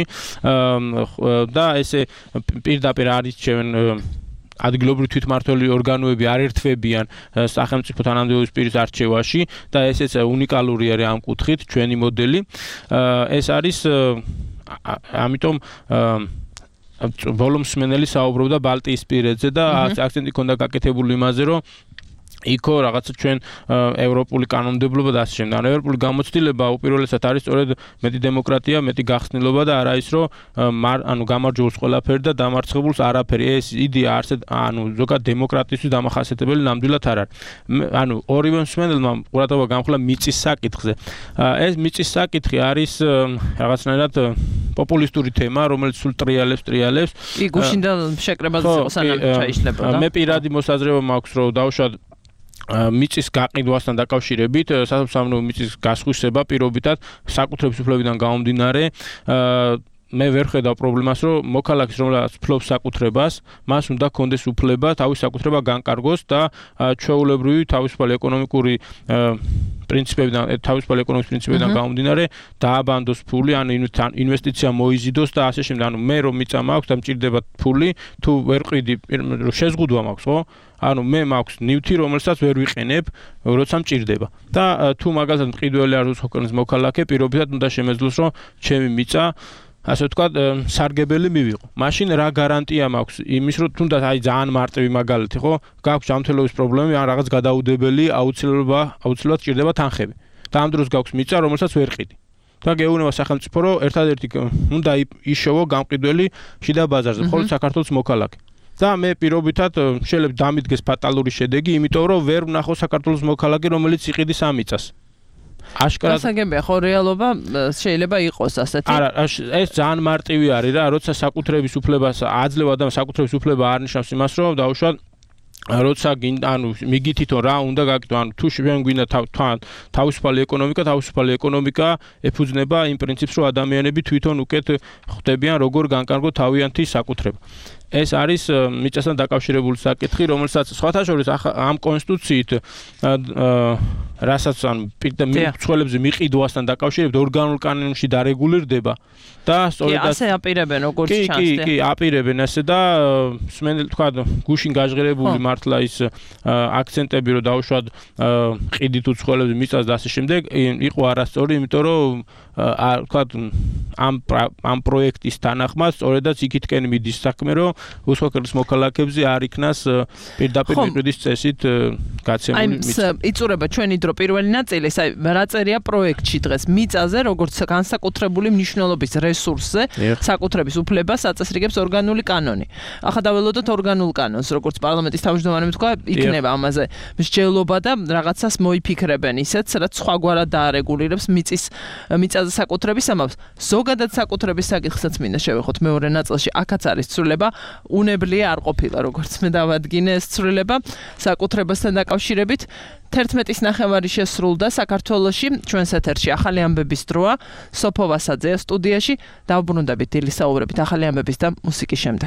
და ესე პირდაპირ არიჩევენ ადგილობრივი თვითმმართველი ორგანოები არ ერთვებიან სახელმწიფო თანამდებობის პირის არჩევაში და ესეც უნიკალური არის ამ კუთხით ჩვენი მოდელი ეს არის ამიტომ ბოლომსმენელი საუბრობდა ბალტიისპირეთზე და აქცენტი ქონდა გაკეთებული იმაზე რომ იქო რაღაცა ჩვენ ევროპული კანონმდებლობა და ასე შემდეგ. ანუ ევროპული გამოცდილება უპირველესად არის სწორედ მეტი დემოკრატია, მეტი გახსნილობა და არა ის რომ ანუ გამარჯვებულს ყველაფერი და დამარცხებულს არაფერი. ეს იდეა არსად ანუ ზოგად დემოკრატიისთვის დამახასიათებელი ნამდვილად არ არის. ანუ ორივე მსმენელმა ყურადღება გამხლა მიწის საკითხზე. ეს მიწის საკითხი არის რაღაცნაირად პოპულისტური თემა, რომელიც სულ ტრიალებს, ტრიალებს. კი, გუშინდა შეკრებაზე სანამ ჩაიშლებოდა. მე პირადი მოსაზრება მაქვს, რომ დავუშვათ მიწის გაყიდვასთან დაკავშირებით, სასამართლო მიწის გასხვისება პირობითად საკუთრების უფლებიდან გამომდინარე მე ვერ ხედავ პრობლემას, რომ მოქალაქის რომელსაც ფლობს საკუთრებას, მას უნდა კონდეს უფლება თავის საკუთრება განკარგოს და ჩვეულებრივი თავისუფალი ეკონომიკური პრინციპებიდან, თავისუფალი ეკონომიკის პრინციპებიდან გამომდინარე, დააბანდოს ფული, ან ინვესტიცია მოიზიდოს და ასე შემდეგ. ანუ მე რომ მიწა მაქვს და მჭირდება ფული, თუ ვერ ყიდი, შეზღუდვა მაქვს, ხო? ანუ მე მაქვს ნივთი, რომელსაც ვერ ვიყენებ, როცა მჭირდება. და თუ მაგალითად მყიდველი არ უცხო ქვეყნის მოქალაქე, პირობითად უნდა შემეძლოს, რომ ჩემი მიწა ასე ვთქვათ, სარგებელი მივიღო. მაშინ რა გარანტია მაქვს იმის, რომ თუნდაც აი ძალიან მარტივი მაგალითი, ხო? გაქვს ჯანმრთელობის პრობლემები, ან რაღაც გადაუდებელი აუცილებლობა, აუცილებლად ჭირდება თანხები. და ამ დროს გაქვს მიწა, რომელსაც ვერ ყიდი. და გეუბნება სახელმწიფო, რომ ერთადერთი უნდა იშოვო გამყიდველი შიდა ბაზარზე, მხოლოდ საქართველოს მოქალაქე. და მე პირობითად შეიძლება დამიდგეს ფატალური შედეგი, იმიტომ რომ ვერ ვნახო საქართველოს მოქალაქე, რომელიც იყიდის ამ მიწას. აშკარად გასაგებია ხო რეალობა შეიძლება იყოს ასეთი. არა, ეს ძალიან მარტივი არის რა, როცა საკუთრების უფლებას აძლევა და საკუთრების უფლება არ ნიშნავს იმას, რომ დაუშვათ როცა ანუ მიგითითო რა უნდა გაკეთო, ანუ თუ ჩვენ გვინდა თავისუფალი ეკონომიკა, თავისუფალი ეკონომიკა ეფუძნება იმ პრინციპს, რომ ადამიანები თვითონ უკეთ ხვდებიან როგორ განკარგოთ თავიანთი საკუთრება. ეს არის მიწასთან დაკავშირებული საკითხი, რომელსაც სხვათა შორის ამ კონსტიტუციით რასაც ან მიცვალებზე მიყიდვასთან დაკავშირებით ორგანულ კანონში დარეგულირდება და სწორედ ასე აპირებენ როგორც ჩანს. კი, კი, აპირებენ ასე და მსმენელი თქვა გუშინ გაჟღერებული მართლა ის აქცენტები რომ დაუშვათ ყიდით უცხოელებს მიწას და ასე შემდეგ იყო არასწორი, იმიტომ რომ ვთქვათ ამ ამ პროექტის თანახმად სწორედაც იქითკენ მიდის საქმე, რომ უსხოქრების მოქალაქეებზე არ იქნას პირდაპირ მიწვედის წესით გაცემული მიწა. აი, იწურება ჩვენი დრო პირველი ნაწილი, აი, რა წერია პროექტში დღეს მიწაზე, როგორც განსაკუთრებული მნიშვნელობის რესურსზე, საკუთრების უფლებას აწესრიგებს ორგანული კანონი. ახლა დაველოდოთ ორგანულ კანონს, როგორც პარლამენტის თავმჯდომარემ თქვა, იქნება ამაზე მსჯელობა და რაღაცას მოიფიქრებენ ისეთ, რაც სხვაგვარად დაარეგულირებს მიწის მიწაზე საკუთრების ამბავს. ზოგადად საკუთრების საკითხსაც მინდა შევეხოთ მეორე ნაწილში, აქაც არის ცვლილება, უნებლია არ ყოფილა, როგორც მე დავადგინე ეს ცვლილება საკუთრებასთან დაკავშირებით. თერთმეტის ნახევარი შესრულდა საქართველოში, ჩვენს ეთერში ახალი ამბების დროა, სოფო ვასაძეა სტუდიაში, დავბრუნდებით დილის საუბრებით ახალი ამბების და მუსიკის შემდეგ.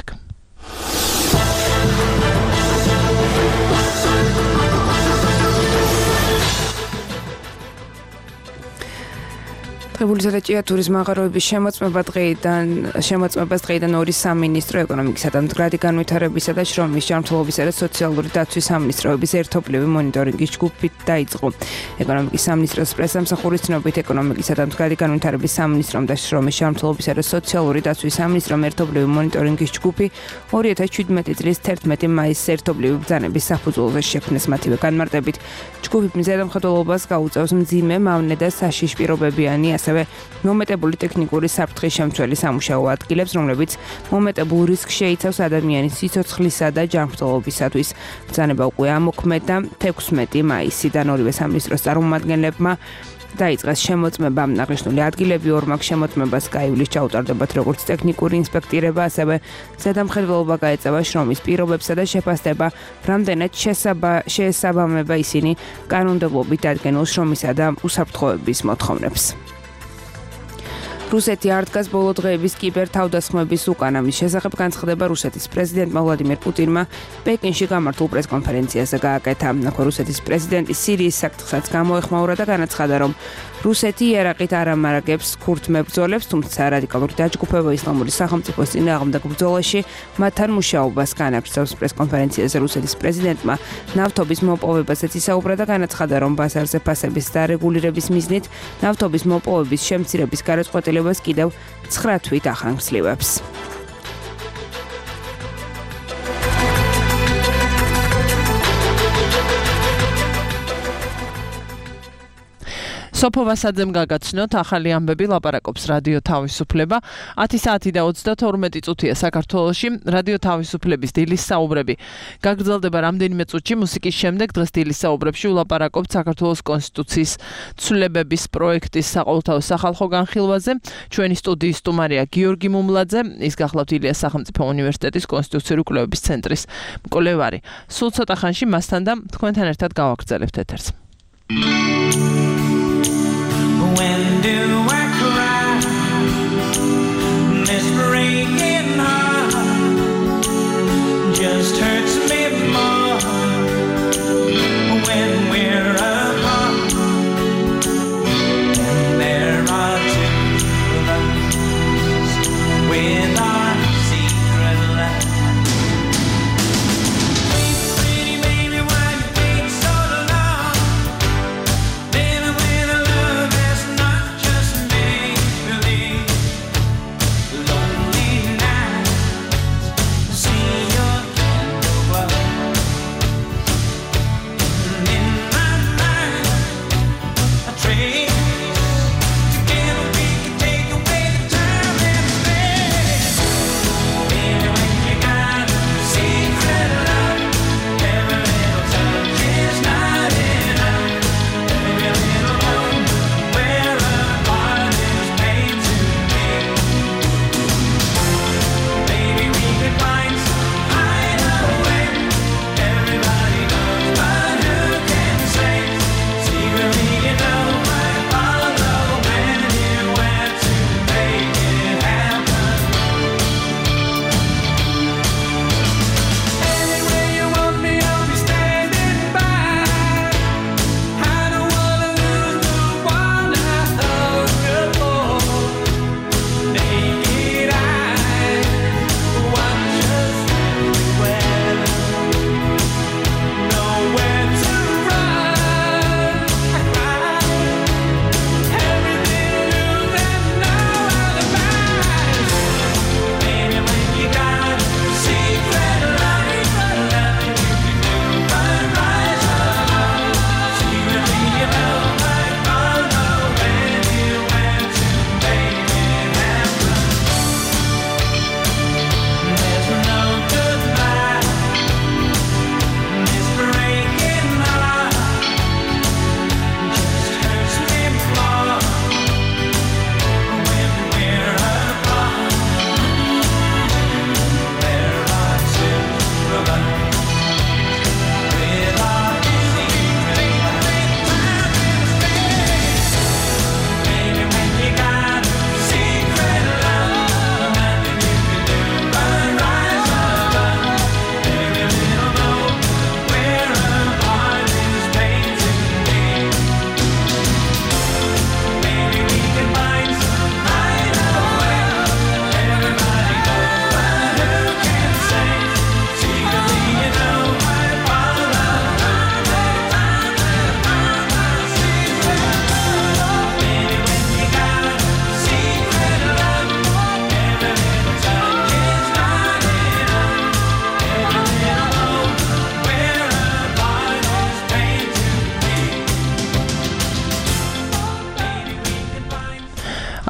Trebulise regia turisma ღაროების შემოწმება დღეიდან შემოწმებას დღეიდან ორი სამინისტრო ეკონომიკისა და მდგრადი განვითარებისა და შრომის ჯანმრთელობისა და სოციალური დაცვის სამინისტროების ერთობლივი მონიტორინგის ჯგუფი დაიწყო. ეკონომიკის სამინისტროს პრესამსახურის ცნობით ეკონომიკისა და მდგრადი განვითარების სამინისტრომ და შრომის ჯანმრთელობისა და სოციალური დაცვის სამინისტრომ ერთობლივი მონიტორინგის ჯგუფი ორი ათას შვიდმეტი წლის თერთმეტი მაისს ერთობლივი ბრძანების საფუძველზე შექმნეს მათივე განმარტებით. ჯგუფი მზადამხედველობას გაუწევს მძიმე, მავნე და საშიში პირობებიანი ასევე მომეტებული ტექნიკური საფრთხის შემცველი სამუშაო ადგილებს, რომლებიც მომეტებულ რისკს შეიცავს ადამიანის სიცოცხლისა და ჯანმრთელობისათვის. ბრძანება უკვე ამოქმედა თექვსმეტი მაისიდან ორივე სამინისტროს წარმომადგენლებმა დაიწყეს შემოწმება. აღნიშნული ადგილები ორ მაგ შემოწმებას გაივლის ჩაუტარდებათ როგორც ტექნიკური ინსპექტირება, ასევე ზედამხედველობა გაეწევა შრომის პირობებსა და შეფასდება, რამდენად შეესაბამება ისინი კანონმდებლობით დადგენილ შრომისა და უსაფრთხოების მოთხოვნებს. რუსეთი არ დგას ბოლო დღეების კიბერ თავდასხმების უკან. ამის შესახებ განცხადება რუსეთის პრეზიდენტმა ვლადიმერ პუტინმა პეკინში გამართულ პრესკონფერენციაზე გააკეთა. ახლა რუსეთის პრეზიდენტი სირიის საკითხსაც გამოეხმაურა და განაცხადა, რომ რუსეთი იარაღით არ ამარაგებს ქურთ მებრძოლებს, თუმცა რადიკალური დაჯგუფება ისლამური სახელმწიფოს წინააღმდეგ ბრძოლაში მათთან მუშაობას განაგრძობს. პრესკონფერენციაზე რუსეთის პრეზიდენტმა ნავთობის მოპოვებაზეც ისაუბრა და განაცხადა, რომ ბაზარზე ფასების დარეგულირების მიზნით ნავთობის მოპოვების შემცირების გადაწყვეტილებას კიდევ ცხრა თვით ახანგრძლივებს. სოფო ვასაძემ გაგაცნოთ ახალი ამბები, ლაპარაკობს რადიო თავისუფლება. ათი საათი და ოცდათორმეტი წუთია საქართველოში. რადიო თავისუფლების დილის საუბრები გაგრძელდება რამდენიმე წუთში. მუსიკის შემდეგ დღეს დილის საუბრებში ვლაპარაკობთ საქართველოს კონსტიტუციის ცვლილებების პროექტის საყოველთაო სახალხო განხილვაზე. ჩვენი სტუდიის სტუმარია გიორგი მუმლაძე, ის გახლავთ ილიას სახელმწიფო უნივერსიტეტის კონსტიტუციური კვლევების ცენტრის მკვლევარი. სულ ცოტა ხანში მასთან და თქვენთან ერთად გავაგრძელებთ ეთერს. When do I cry? This breaking heart just hurts me more when we're apart. And there are two of us with our secret life. Pretty baby, why you take so long? Living with a love that's not just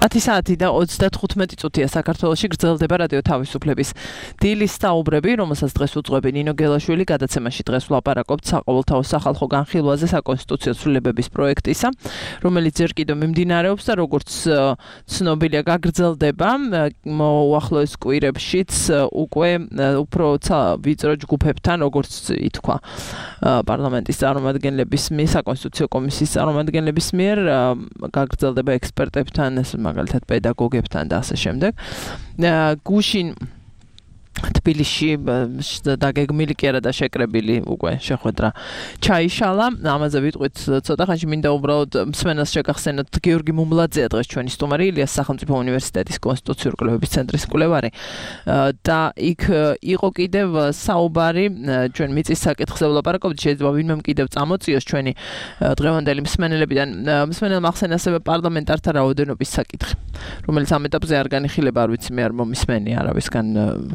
ათი საათი და ოცდათხუთმეტი წუთია საქართველოში გრძელდება რადიო თავისუფლების დილის საუბრები, რომელსაც დღეს უძღვები ნინო გელაშვილი. გადაცემაში დღეს ვლაპარაკობთ საყოველთაო სახალხო განხილვაზე საკონსტიტუციო ცვლილებების პროექტისა, რომელიც ჯერ კიდევ მიმდინარეობს და როგორც ცნობილია გაგრძელდება უახლოეს კვირებშიც უკვე უფრო ვიწრო ჯგუფებთან, როგორც ითქვა პარლამენტის წარმომადგენლების მიერ, საკონსტიტუციო კომისიის წარმომადგენლების მიერ გაგრძელდება ექსპერტებთან, მაგალითად პედაგოგებთან და ასე შემდეგ. გუშინ თბილისში დაგეგმილი კი არა და შეკრებილი უკვე შეხვედრა ჩაიშალა. ამაზე ვიტყვით ცოტა ხანში, მინდა უბრალოდ მსმენელს შეგახსენოთ, გიორგი მუმლაძეა დღეს ჩვენი სტუმარი, ილიას სახელმწიფო უნივერსიტეტის კონსტიტუციური კვლევების ცენტრის კვლევარი და იქ იყო კიდევ საუბარი ჩვენ მიწის საკითხზე ვლაპარაკობთ, შეიძლება ვინმემ კიდევ წამოწიოს ჩვენი დღევანდელი მსმენელებიდან. მსმენელმა ახსენა ასევე პარლამენტართა რაოდენობის საკითხი, რომელიც ამ ეტაპზე არ განიხილება, არ ვიცი, მე არ მომისმენი არავისგან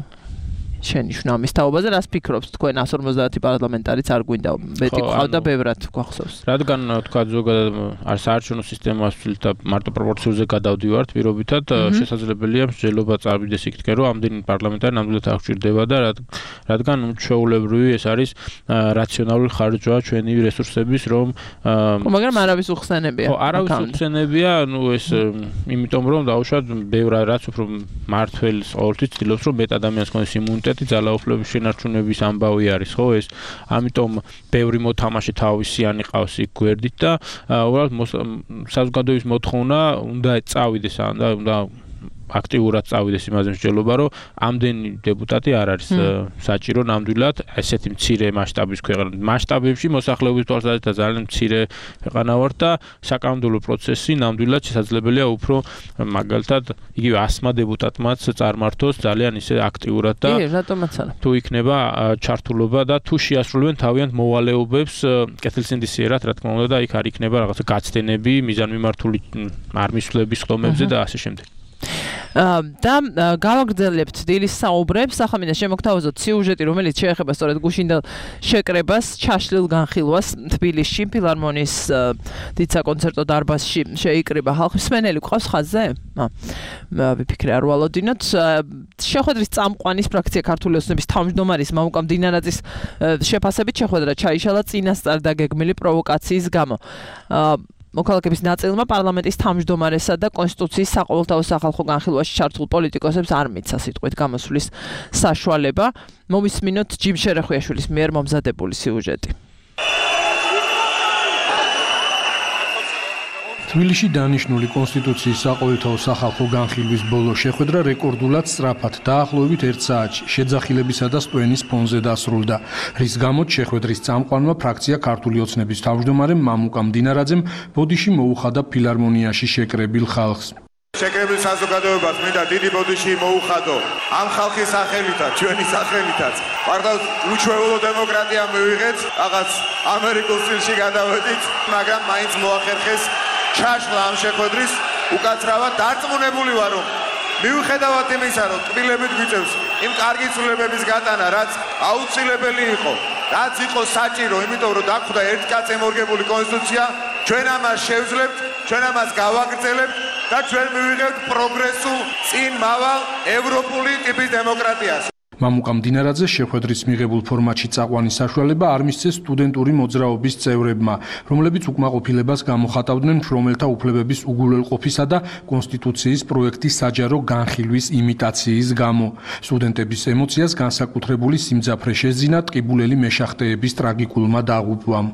შენიშვნა ამის თაობაზე. რას ფიქრობთ თქვენ? εκατს ორმოცდაათი პარლამენტარიც არ გვინდა, მეტი გვყავდა, ბევრად გვახსოვს. რადგან თქვა ზოგადად არ საარჩევნო სისტემას ვცვლით და მარტო პროპორციულზე გადავდივართ, პირობითად შესაძლებელია მსჯელობა წავიდეს იქითკენ, რომ ამდენი პარლამენტარი ნამდვილად არ გვჭირდება და რადგან ჩვეულებრივი ეს არის რაციონალური ხარჯვა ჩვენი რესურსების, რომ მაგრამ არავის უხსენებია. ხო, არავის უხსენებია, ნუ ეს იმიტომ რომ დაუშვათ ბევრ რაც უფრო მართველს ყოველთვის ცდილობს, რომ მეტ ადამიანს ქონდეს იმუნიტეტი ძალაუფლების შენარჩუნების ამბავი არის, ხო ეს? ამიტომ ბევრი მოთამაშე თავისიანი ყავს იქ გვერდით და უბრალოდ საზოგადოების მოთხოვნა უნდა წავიდეს, უნდა აქტიურად წავიდეს იმაზე მსჯელობა, რომ ამდენი დეპუტატი არ არის საჭირო ნამდვილად ესეთი მცირე მასშტაბის ქვეყანა. მასშტაბებში მოსახლეობის თვალსაზრისით ძალიან მცირე ქვეყანა ვართ და საკანონმდებლო პროცესი ნამდვილად შესაძლებელია უფრო მაგალითად იგივე ასმა დეპუტატმაც წარმართოს ძალიან ისე აქტიურად და კი, რატომაც არა. თუ იქნება ჩართულობა და თუ შეასრულებენ თავიანთ მოვალეობებს კეთილსინდისიერად, რა თქმა უნდა, და იქ არ იქნება რაღაცა გაცდენები მიზანმიმართული არ მისვლების ხდომებზე და ასე შემდეგ. და გავაგრძელებთ დილის საუბრებს. ახლა მინდა შემოგთავაზოთ სიუჟეტი, რომელიც შეეხება სწორედ გუშინდელ შეკრებას, ჩაშლილ განხილვას თბილისში, ფილარმონიის დიდ საკონცერტო დარბაზში შეიკრიბა ხალხი. მსმენელი გვყავს ხაზზე? ვიფიქრე არ ვალოდინოთ. შეხვედრის წამყვანის ფრაქცია ქართული ოცნების თავმჯდომარის მამუკამ დინარაძის შეფასებით შეხვედრა ჩაიშალა წინასწარ დაგეგმილი პროვოკაციის გამო. მოქალაქეების ნაწილმა პარლამენტის თავმჯდომარესა და კონსტიტუციის საყოველთაო სახალხო განხილვაში ჩართულ პოლიტიკოსებს არ მიცა სიტყვით გამოსვლის საშუალება. მოვისმინოთ ჯიმ შერეხვიაშვილის მიერ მომზადებული სიუჟეტი. თბილისში დანიშნული კონსტიტუციის საყოველთაო სახალხო განხილვის ბოლო შეხვედრა რეკორდულად სწრაფად დაახლოებით ერთ საათში შეძახილებისა და სტვენის ფონზე დასრულდა, რის გამოც შეხვედრის წამყვანმა ფრაქცია ქართული ოცნების თავმჯდომარემ მამუკამ დინარაძემ ბოდიში მოუხადა ფილარმონიაში შეკრებილ ხალხს. შეკრებილ საზოგადოებას მინდა დიდი ბოდიში მოუხადო ამ ხალხის სახელითაც, ჩვენი სახელითაც. პარტავს უჩვეულო დემოკრატია მივიღეთ, რაღაც ამერიკულ სტილში გადავედით, მაგრამ მაინც მოახერხეს ჩაშლა ამ შეხვედრის. უკაცრავად დარწმუნებული ვარ, რომ მიუხედავად იმისა, რომ ტკბილებით გვიწევს იმ კარგი ცვლილებების გატანა, რაც აუცილებელი იყო, რაც იყო საჭირო, იმიტომ რომ დაგვხვდა ერთ კაც ემორგებული კონსტიტუცია, ჩვენ ამას შევძლებთ, ჩვენ ამას გავაგრძელებთ და ჩვენ მივიღებთ პროგრესულ წინ მავალ ევროპული ტიპის დემოკრატიას. მამუკამ დინარაძეს შეხვედრის მიღებულ ფორმატში წაყვანის საშუალება არ მისცეს სტუდენტური მოძრაობის წევრებმა, რომლებიც უკმაყოფილებას გამოხატავდნენ მშრომელთა უფლებების უგულებელყოფისა და კონსტიტუციის პროექტის საჯარო განხილვის იმიტაციის გამო. სტუდენტების ემოციას განსაკუთრებული სიმძაფრე შეძინა ტყიბულელი მეშახტეების ტრაგიკულმა დაღუპვამ.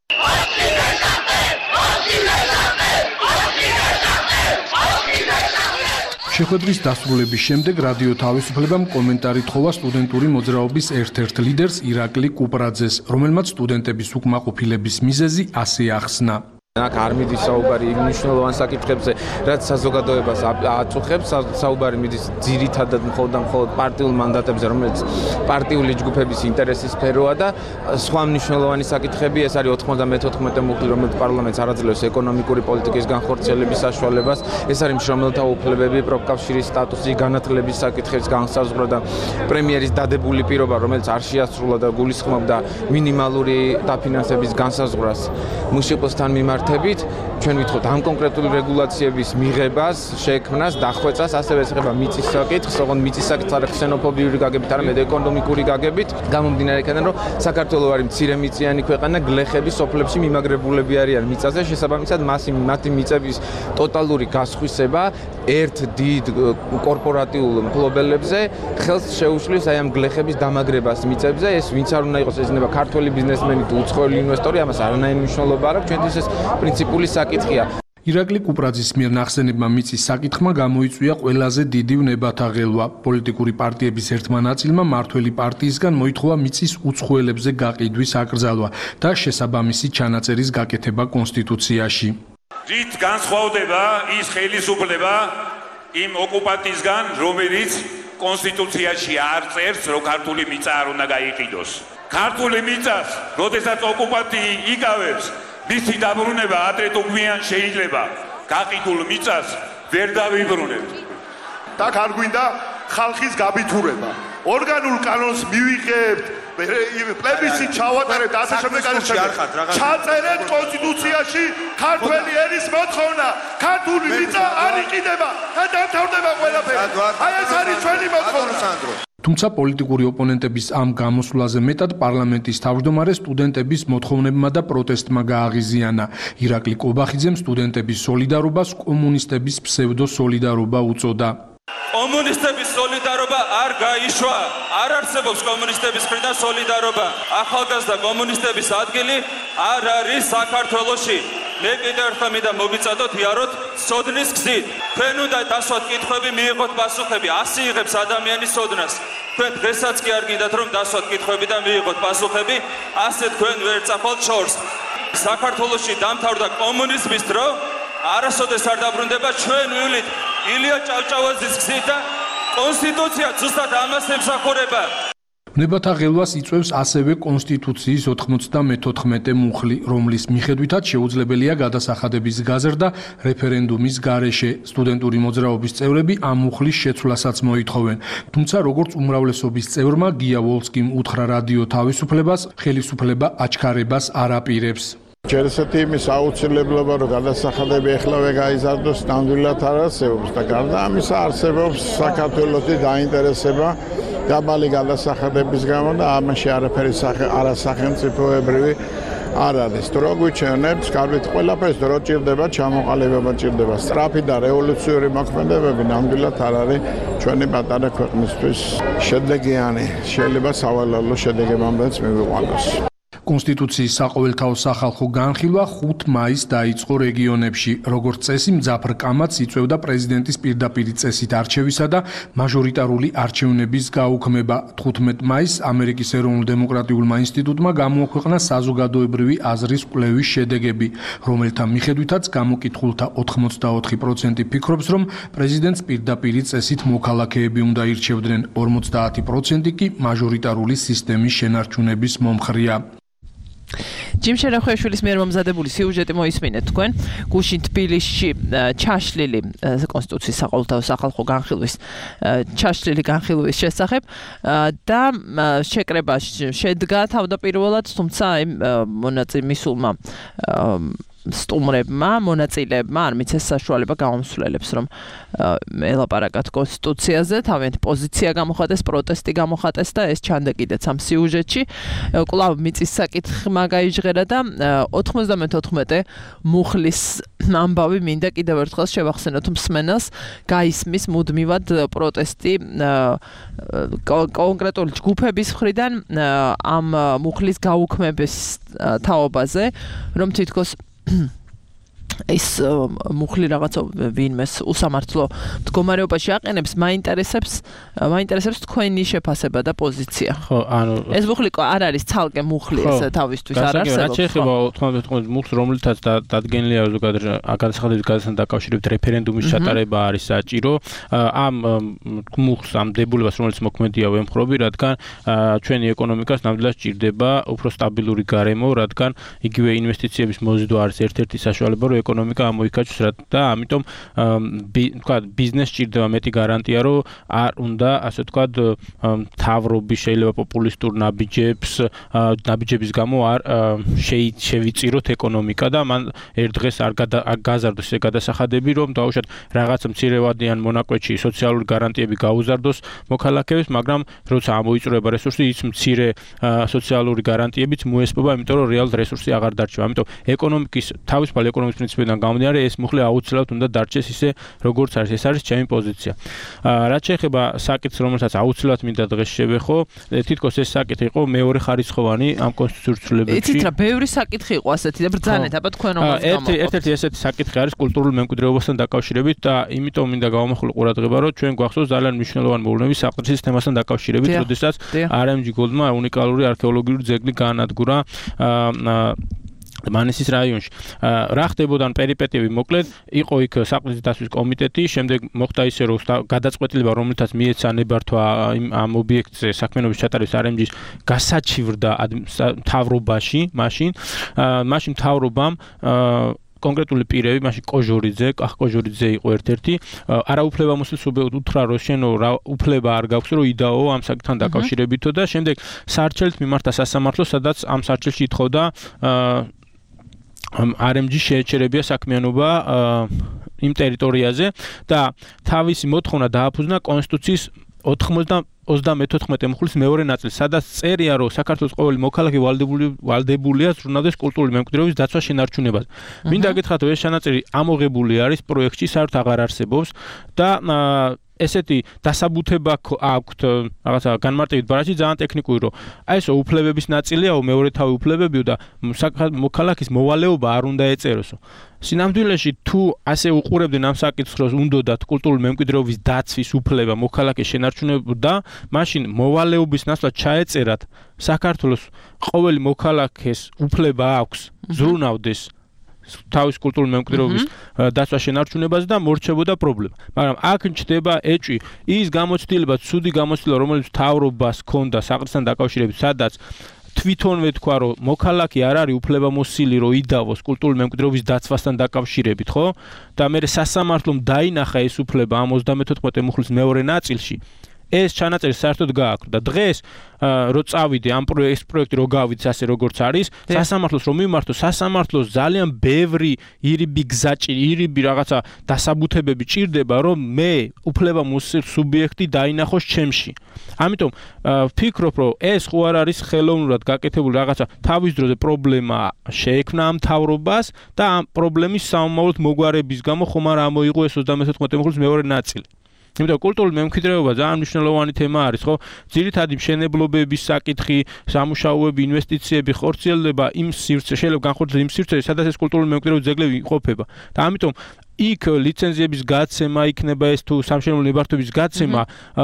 შეხვედრის დასრულების შემდეგ რადიო თავისუფლებამ კომენტარი თხოვა სტუდენტური მოძრაობის ერთ-ერთ ლიდერს ირაკლი კუპრაძეს, რომელმაც სტუდენტების უკმაყოფილების მიზეზი ასე ახსნა. აქ არ მიდის საუბარი იმ მნიშვნელოვან საკითხებზე, რაც საზოგადოებას აწუხებს, საუბარი მიდის ძირითადად მხოლოდ და მხოლოდ პარტიულ მანდატებზე, რომელიც პარტიული ჯგუფების ინტერესის სფეროა და სხვა მნიშვნელოვანი საკითხები, ეს არის ოთხმოცდამეთოთხმეტე მუხლი, რომელიც პარლამენტს არ აძლევს ეკონომიკური პოლიტიკის განხორციელების საშუალებას, ეს არის მშრომელთა უფლებები, პროფკავშირის სტატუსის განათლების საკითხების განსაზღვრა და პრემიერის დადებული პირობა, რომელიც არ შეასრულა და გულისხმობდა მინიმალური დაფინანსების განსაზღვრას მუშიკოსთან მიმართ ვიხდებით, ჩვენ ვითხოვთ ამ კონკრეტული რეგულაციების მიღებას, შექმნას, დახვეწას, ასევე ეს ეხება მიწის საკითხს, ოღონდ მიწის საკითხს არა ქსენოფობიური გაგებით, არამედ ეკონომიკური გაგებით, გამომდინარე იქიდან, რომ საქართველო არის მცირე მიწიანი ქვეყანა, გლეხები სოფლებში მიმაგრებულები არიან მიწაზე, შესაბამისად მას მათი მიწების ტოტალური გასხვისება ერთ დიდ კორპორატიულ მფლობელებზე ხელს შეუშლის აი ამ გლეხების დამაგრებას მიწებზე, ეს ვინც არ უნდა იყოს, ეს იქნება ქართველი ბიზნესმენი თუ უცხოელი ინვესტორი, ამას არანაირი მნიშვნელობა არ აქვს, ჩვენთვის ეს პრინციპული საკითხია. ირაკლი კუპრაძის მიერ ნახსენებმა მიწის საკითხმა გამოიწვია ყველაზე დიდი ვნებათა ღელვა. პოლიტიკური პარტიების ერთმა ნაწილმა მართველი პარტიისგან მოითხოვა მიწის უცხოელებზე გაყიდვის აკრძალვა და შესაბამისი ჩანაწერის გაკეთება კონსტიტუციაში. რით განსხვავდება ის ხელისუფლება იმ ოკუპანტისგან, რომელიც კონსტიტუციაში არ წერს, რომ ქართული მიწა არ უნდა გაიყიდოს. ქართული მიწას, როდესაც ოკუპანტი იკავებს, მისი დაბრუნება ადრე თუ გვიან შეიძლება. გაყიდულ მიწას ვერ დავიბრუნებთ. და არ გვინდა ხალხის გაბითურება. ორგანულ კანონს მივიღებთ, პლებისციტ ჩავატარებთ, ასე შემდეგ არის ჩაწერეთ კონსტიტუციაში ქართველი ენის მოთხოვნა, ქართული მიწა არ იყიდება და დამთავრდება ყველაფერი. აი ეს არის ჩვენი მოთხოვნა. თუმცა პოლიტიკური ოპონენტების ამ გამოსვლაზე მეტად პარლამენტის თავმჯდომარე სტუდენტების მოთხოვნებმა და პროტესტმა გააღიზიანა. ირაკლი კობახიძემ სტუდენტების სოლიდარობას კომუნისტების ფსევდო-სოლიდარობა უწოდა. კომუნისტების სოლიდარობა არ გაიშვა. არ არსებობს კომუნისტების მხრიდან სოლიდარობა. ახალგაზრდა კომუნისტების ადგილი არ არის საქართველოში. მე კიდევ ერთხელ მინდა მოგიწადოთ იაროთ სოდნის გზით. თქვენ უნდა დასვათ კითხვები, მიიღოთ პასუხები. ასე იღებს ადამიანი სოდნას. თქვენ დღესაც კი არ გინდათ რომ დასვათ კითხვები და მიიღოთ პასუხები, ასე თქვენ ვერ წახვალთ შორს. საქართველოში დამთავრდა კომუნიზმის დრო, არასოდეს არ დაბრუნდება, ჩვენ ვივლით ილია ჭავჭავაძის გზით და კონსტიტუცია ზუსტად ამას ემსახურება. ვნებათა ღელვას იწვევს ასევე კონსტიტუციის ოთხმოცდამეთოთხმეტე მუხლი, რომლის მიხედვითაც შეუძლებელია გადასახადების გაზრდა რეფერენდუმის გარეშე. სტუდენტური მოძრაობის წევრები ამ მუხლის შეცვლასაც მოითხოვენ. თუმცა როგორც უმრავლესობის წევრმა გია ვოლსკიმ უთხრა რადიო თავისუფლებას, ხელისუფლება აჩქარებას არ აპირებს. ჯერ ესეთი იმის აუცილებლობა, რომ გადასახადები ეხლავე გაიზარდოს, ნამდვილად არ არსებობს და გარდა ამისა არსებობს საქართველოსი დაინტერესება დაბალი გადასახადების გამო და ამაში არაფერი არასახელმწიფოებრივი არ არის. დრო გვიჩვენებს, გარკვეთ ყველაფერს დრო ჭირდება, ჩამოყალიბება ჭირდება. სწრაფი და რევოლუციური მოქმედებები ნამდვილად არ არის ჩვენი პატარა ქვეყნისთვის შედეგიანი. შეიძლება სავალალო შედეგებამდეც მივიყვანოს. კონსტიტუციის საყოველთაო სახალხო განხილვა ხუთი მაისს დაიწყო რეგიონებში. როგორც წესი, მძაფრ კამათს იწვევდა პრეზიდენტის პირდაპირი წესით არჩევისა და მაჟორიტარული არჩევნების გაუქმება. თხუთმეტ მაისს ამერიკის ეროვნულ დემოკრატიულმა ინსტიტუტმა გამოაქვეყნა საზოგადოებრივი აზრის კვლევის შედეგები, რომელთა მიხედვითაც გამოკითხულთა ოთხმოცდაოთხი პროცენტი ფიქრობს, რომ პრეზიდენტს პირდაპირი წესით მოქალაქეები უნდა ირჩევდნენ, ორმოცდაათი პროცენტი კი მაჟორიტარული სისტემის შენარჩუნების მომხრეა. ჯიმ შერახვეშვილის მიერ მომზადებული სიუჟეტი მოისმინეთ თქვენ. გუშინ თბილისში ჩაშლილი კონსტიტუციის საყოველთაო სახალხო განხილვის ჩაშლილი განხილვის შესახებ და შეკრება შედგა თავდაპირველად, თუმცა აი მონაწილე მისულმა სტუმრებმა, მონაწილეებმა არ მიცეს საშუალება გამომსვლელებს, რომ ელაპარაკათ კონსტიტუციაზე, თავიანთი პოზიცია გამოხატეს, პროტესტი გამოხატეს და ეს ჩანდა კიდეც ამ სიუჟეტში. კვლავ მიწის საკითხმა გაიჟღერა და ოთხმოცდამეთოთხმეტე მუხლის ამბავი მინდა კიდევ ერთხელ შევახსენოთ მსმენელს, გაისმის მუდმივად პროტესტი კონკრეტული ჯგუფების მხრიდან ამ მუხლის გაუქმების თაობაზე, რომ თითქოს ის მუხლი რაღაცა ვინმეს უსამართლო მდგომარეობაში აყენებს, მაინტერესებს მაინტერესებს თქვენი შეფასება და პოზიცია. ხო, ანუ ეს მუხლი არ არის ცალკე მუხლი ეს თავისთვის არ არსებობს. რაც შეეხება ოთხმოცდაოთხ მუხლს, რომლითაც დადგენილია ზოგადად გადასახადების გადასახადთან დაკავშირებით რეფერენდუმის ჩატარება არის საჭირო. ამ მუხლს, ამ დებულებას, რომელიც მოქმედია ვემხრობი, რადგან ჩვენი ეკონომიკას ნამდვილად სჭირდება უფრო სტაბილური გარემო, რადგან იგივე ინვესტიციების მოზიდვა არის ერთ-ერთი საშუალება, რომ ეკონომიკა ამოიქაჩოს რა და ამიტომ თქვა ბიზნეს ჭირდება მეტი გარანტია რომ არ უნდა ასე თქვა მთავრობის შეიძლება პოპულისტურ ნაბიჯებს ნაბიჯების გამო არ შევიწიროთ ეკონომიკა და მან ერთ დღეს არ გაზარდოს ეს გადასახადები რომ დაუშვათ რაღაც მცირევადიან მონაკვეთში სოციალური გარანტიები გაუზარდოს მოქალაქეებს მაგრამ როცა ამოიწურება რესურსი ის მცირე სოციალური გარანტიებიც მოესპობა იმიტომ რომ რეალ რესურსი აღარ დარჩება ამიტომ ეკონომიკის თავისუფალი ეკონომიკის პრინციპიდან გამომდინარე ეს მუხლი აუცილებლად უნდა დარჩეს ისე როგორც არის ეს არის ჩემი პოზიცია რაც შეეხება საკითხს რომელსაც აუცილებლად მინდა დღეს შევეხო თითქოს ეს საკითხი იყო მეორე ხარისხოვანი ამ კონსტიტუციურ ცვლილებებში იცით რა ბევრი საკითხი იყო ასეთი და ბრძანეთ აბა თქვენ ომას გამოყოფთ ერთ-ერთი ესეთი საკითხი არის კულტურულ მემკვიდრეობასთან დაკავშირებით და იმიტომ მინდა გავამახვილო ყურადღება რომ ჩვენ გვახსოვს ძალიან მნიშვნელოვანი მოვლენები საყდრის თემასთან დაკავშირებით როდესაც არ ემ ჯი Goldman უნიკალური არქეოლოგიური ძეგლი გაანადგურა მანისის რაიონში. რა ხდებოდა პერიპეტიები მოკლედ, იყო იქ საყდრის დაცვის კომიტეტი, შემდეგ მოხდა ისე რომ გადაწყვეტილება რომელთაც მიეცა ნებართვა ამ ობიექტზე საქმიანობის ჩატარების არ ემ ჯის გასაჩივრდა მთავრობაში, მაშინ, მაშინ მთავრობამ კონკრეტული პირები, მაშინ კოჟორიძე, კახ კოჟორიძე იყო ერთ-ერთი, არაუფლებამოსილს უთხრა რომ შენო რა უფლება არ გაქვს რომ იდაო ამ საკითხთან დაკავშირებითო და შემდეგ საარჩევნით მიმართა სასამართლოს, სადაც ამ საარჩევნში ითხოვდა არ ემ ჯი შეეჩერებია საქმიანობა იმ ტერიტორიაზე და თავისი მოთხოვნა დააფუძნა კონსტიტუციის ოცდამეთოთხმეტე მუხლის მეორე ნაწილს, სადაც წერია რომ საქართველოს ყოველი მოქალაქე ვალდებულია ზრუნავდეს კულტურული მემკვიდრეობის დაცვა შენარჩუნებას. მინდა გითხრათ რომ ეს ჩანაწერი ამოღებული არის პროექტში, საერთოდ აღარ არსებობს და ესეთი დასაბუთება აქვთ რაღაცა განმარტებით ბარათი ძალიან ტექნიკური რომ აი ესო უფლებების ნაწილიაო მეორე თავი უფლებებიო და მოქალაქის მოვალეობა არ უნდა ეწეროსო. სინამდვილეში თუ ასე უყურებდნენ ამ საკითხს რომ უნდათ კულტურული მემკვიდრეობის დაცვის უფლება მოქალაქეს შენარჩუნებოდა, მაშინ მოვალეობის ნაცვლად ჩაეწერათ საქართველოს ყოველი მოქალაქეს უფლება აქვს ზრუნავდეს თავის კულტურული მემკვიდრეობის დაცვა შენარჩუნებას და მორჩებოდა პრობლემა. მაგრამ აქ ჩნდება ეჭვი ის გამოცდილება, ცუდი გამოცდილება, რომელიც მთავრობას ჰქონდა საყდრთან დაკავშირებით, სადაც თვითონვე თქვა რომ მოქალაქე არ არის უფლებამოსილი რომ იდავოს კულტურული მემკვიდრეობის დაცვასთან დაკავშირებით, ხო? და მე სასამართლომ დაინახა ეს უფლება ამ ოცდამეთოთხმეტე მუხლის მეორე ნაწილში. ეს ჩანაწერი საერთოდ გააქვთ და დღეს რო წავიდე ამ პროექტი რო გავიდე ასე როგორც არის, სასამართლოს რომ მიმართო, სასამართლოს ძალიან ბევრი ირიბი გზაჭი, ირიბი რაღაცა დასაბუთებები ჭირდება, რომ მე უფლებამოსილ სუბიექტი დაინახოს ჩემში. ამიტომ ვფიქრობ, რომ ეს ხო არ არის ხელოვნურად გაკეთებული რაღაცა თავის დროზე პრობლემა შეექმნა ამ მთავრობას და ამ პრობლემის სამომავლოდ მოგვარების გამო ხომ არ ამოიღო ეს ოცდამეთოთხმეტე მუხლის მეორე ნაწილი. იმიტომ კულტურული მემკვიდრეობა ძალიან მნიშვნელოვანი თემა არის, ხო? ძირითადი მშენებლობების საკითხი, სამუშაოები, ინვესტიციები ხორციელდება იმ სივრცეში, შეიძლება განხორციელდეს იმ სივრცეში, სადაც ეს კულტურული მემკვიდრეობის ძეგლები იყოფება. და ამიტომ იქ ლიცენზიების გაცემა იქნება ეს თუ სამშენებლო ნებართვების გაცემა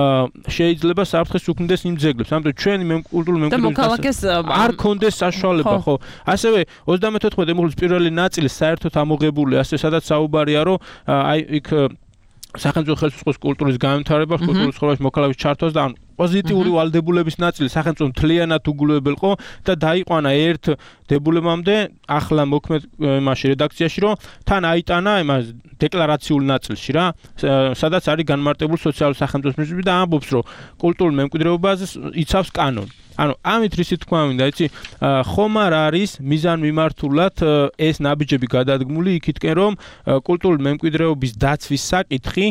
შეიძლება საფრთხეს უქმნდეს იმ ძეგლებს. ამიტომ ჩვენი კულტურული მემკვიდრეობის არ კონდეს საშუალება, ხო? ასევე ოცდამეთოთხმეტე მუხლის პირველი ნაწილი საერთოდ ამოღებული, ასე სადაც საუბარია რომ აი იქ სახელმწიფო ხელისუფლების კულტურის განვითარებას, კულტურის ცხოვრების მოქალაქის ჩართვას და პოზიტიური ვალდებულების ნაწილი სახელმწიფო მთლიანად უგულებელყო და დაიყვანა ერთ დებულებამდე ახლა მოქმედ იმაში რედაქციაში რომ თან აიტანა იმას დეკლარაციულ ნაწილში რა, სადაც არის განმარტებული სოციალური სახელმწიფოს პრინციპი და ამბობს რომ კულტურულ მემკვიდრეობას იცავს კანონი. ანუ ამით რისი თქვა მინდა, იცი, ხომ არ არის მიზანმიმართულად ეს ნაბიჯები გადადგმული იქითკენ რომ კულტურული მემკვიდრეობის დაცვის საკითხი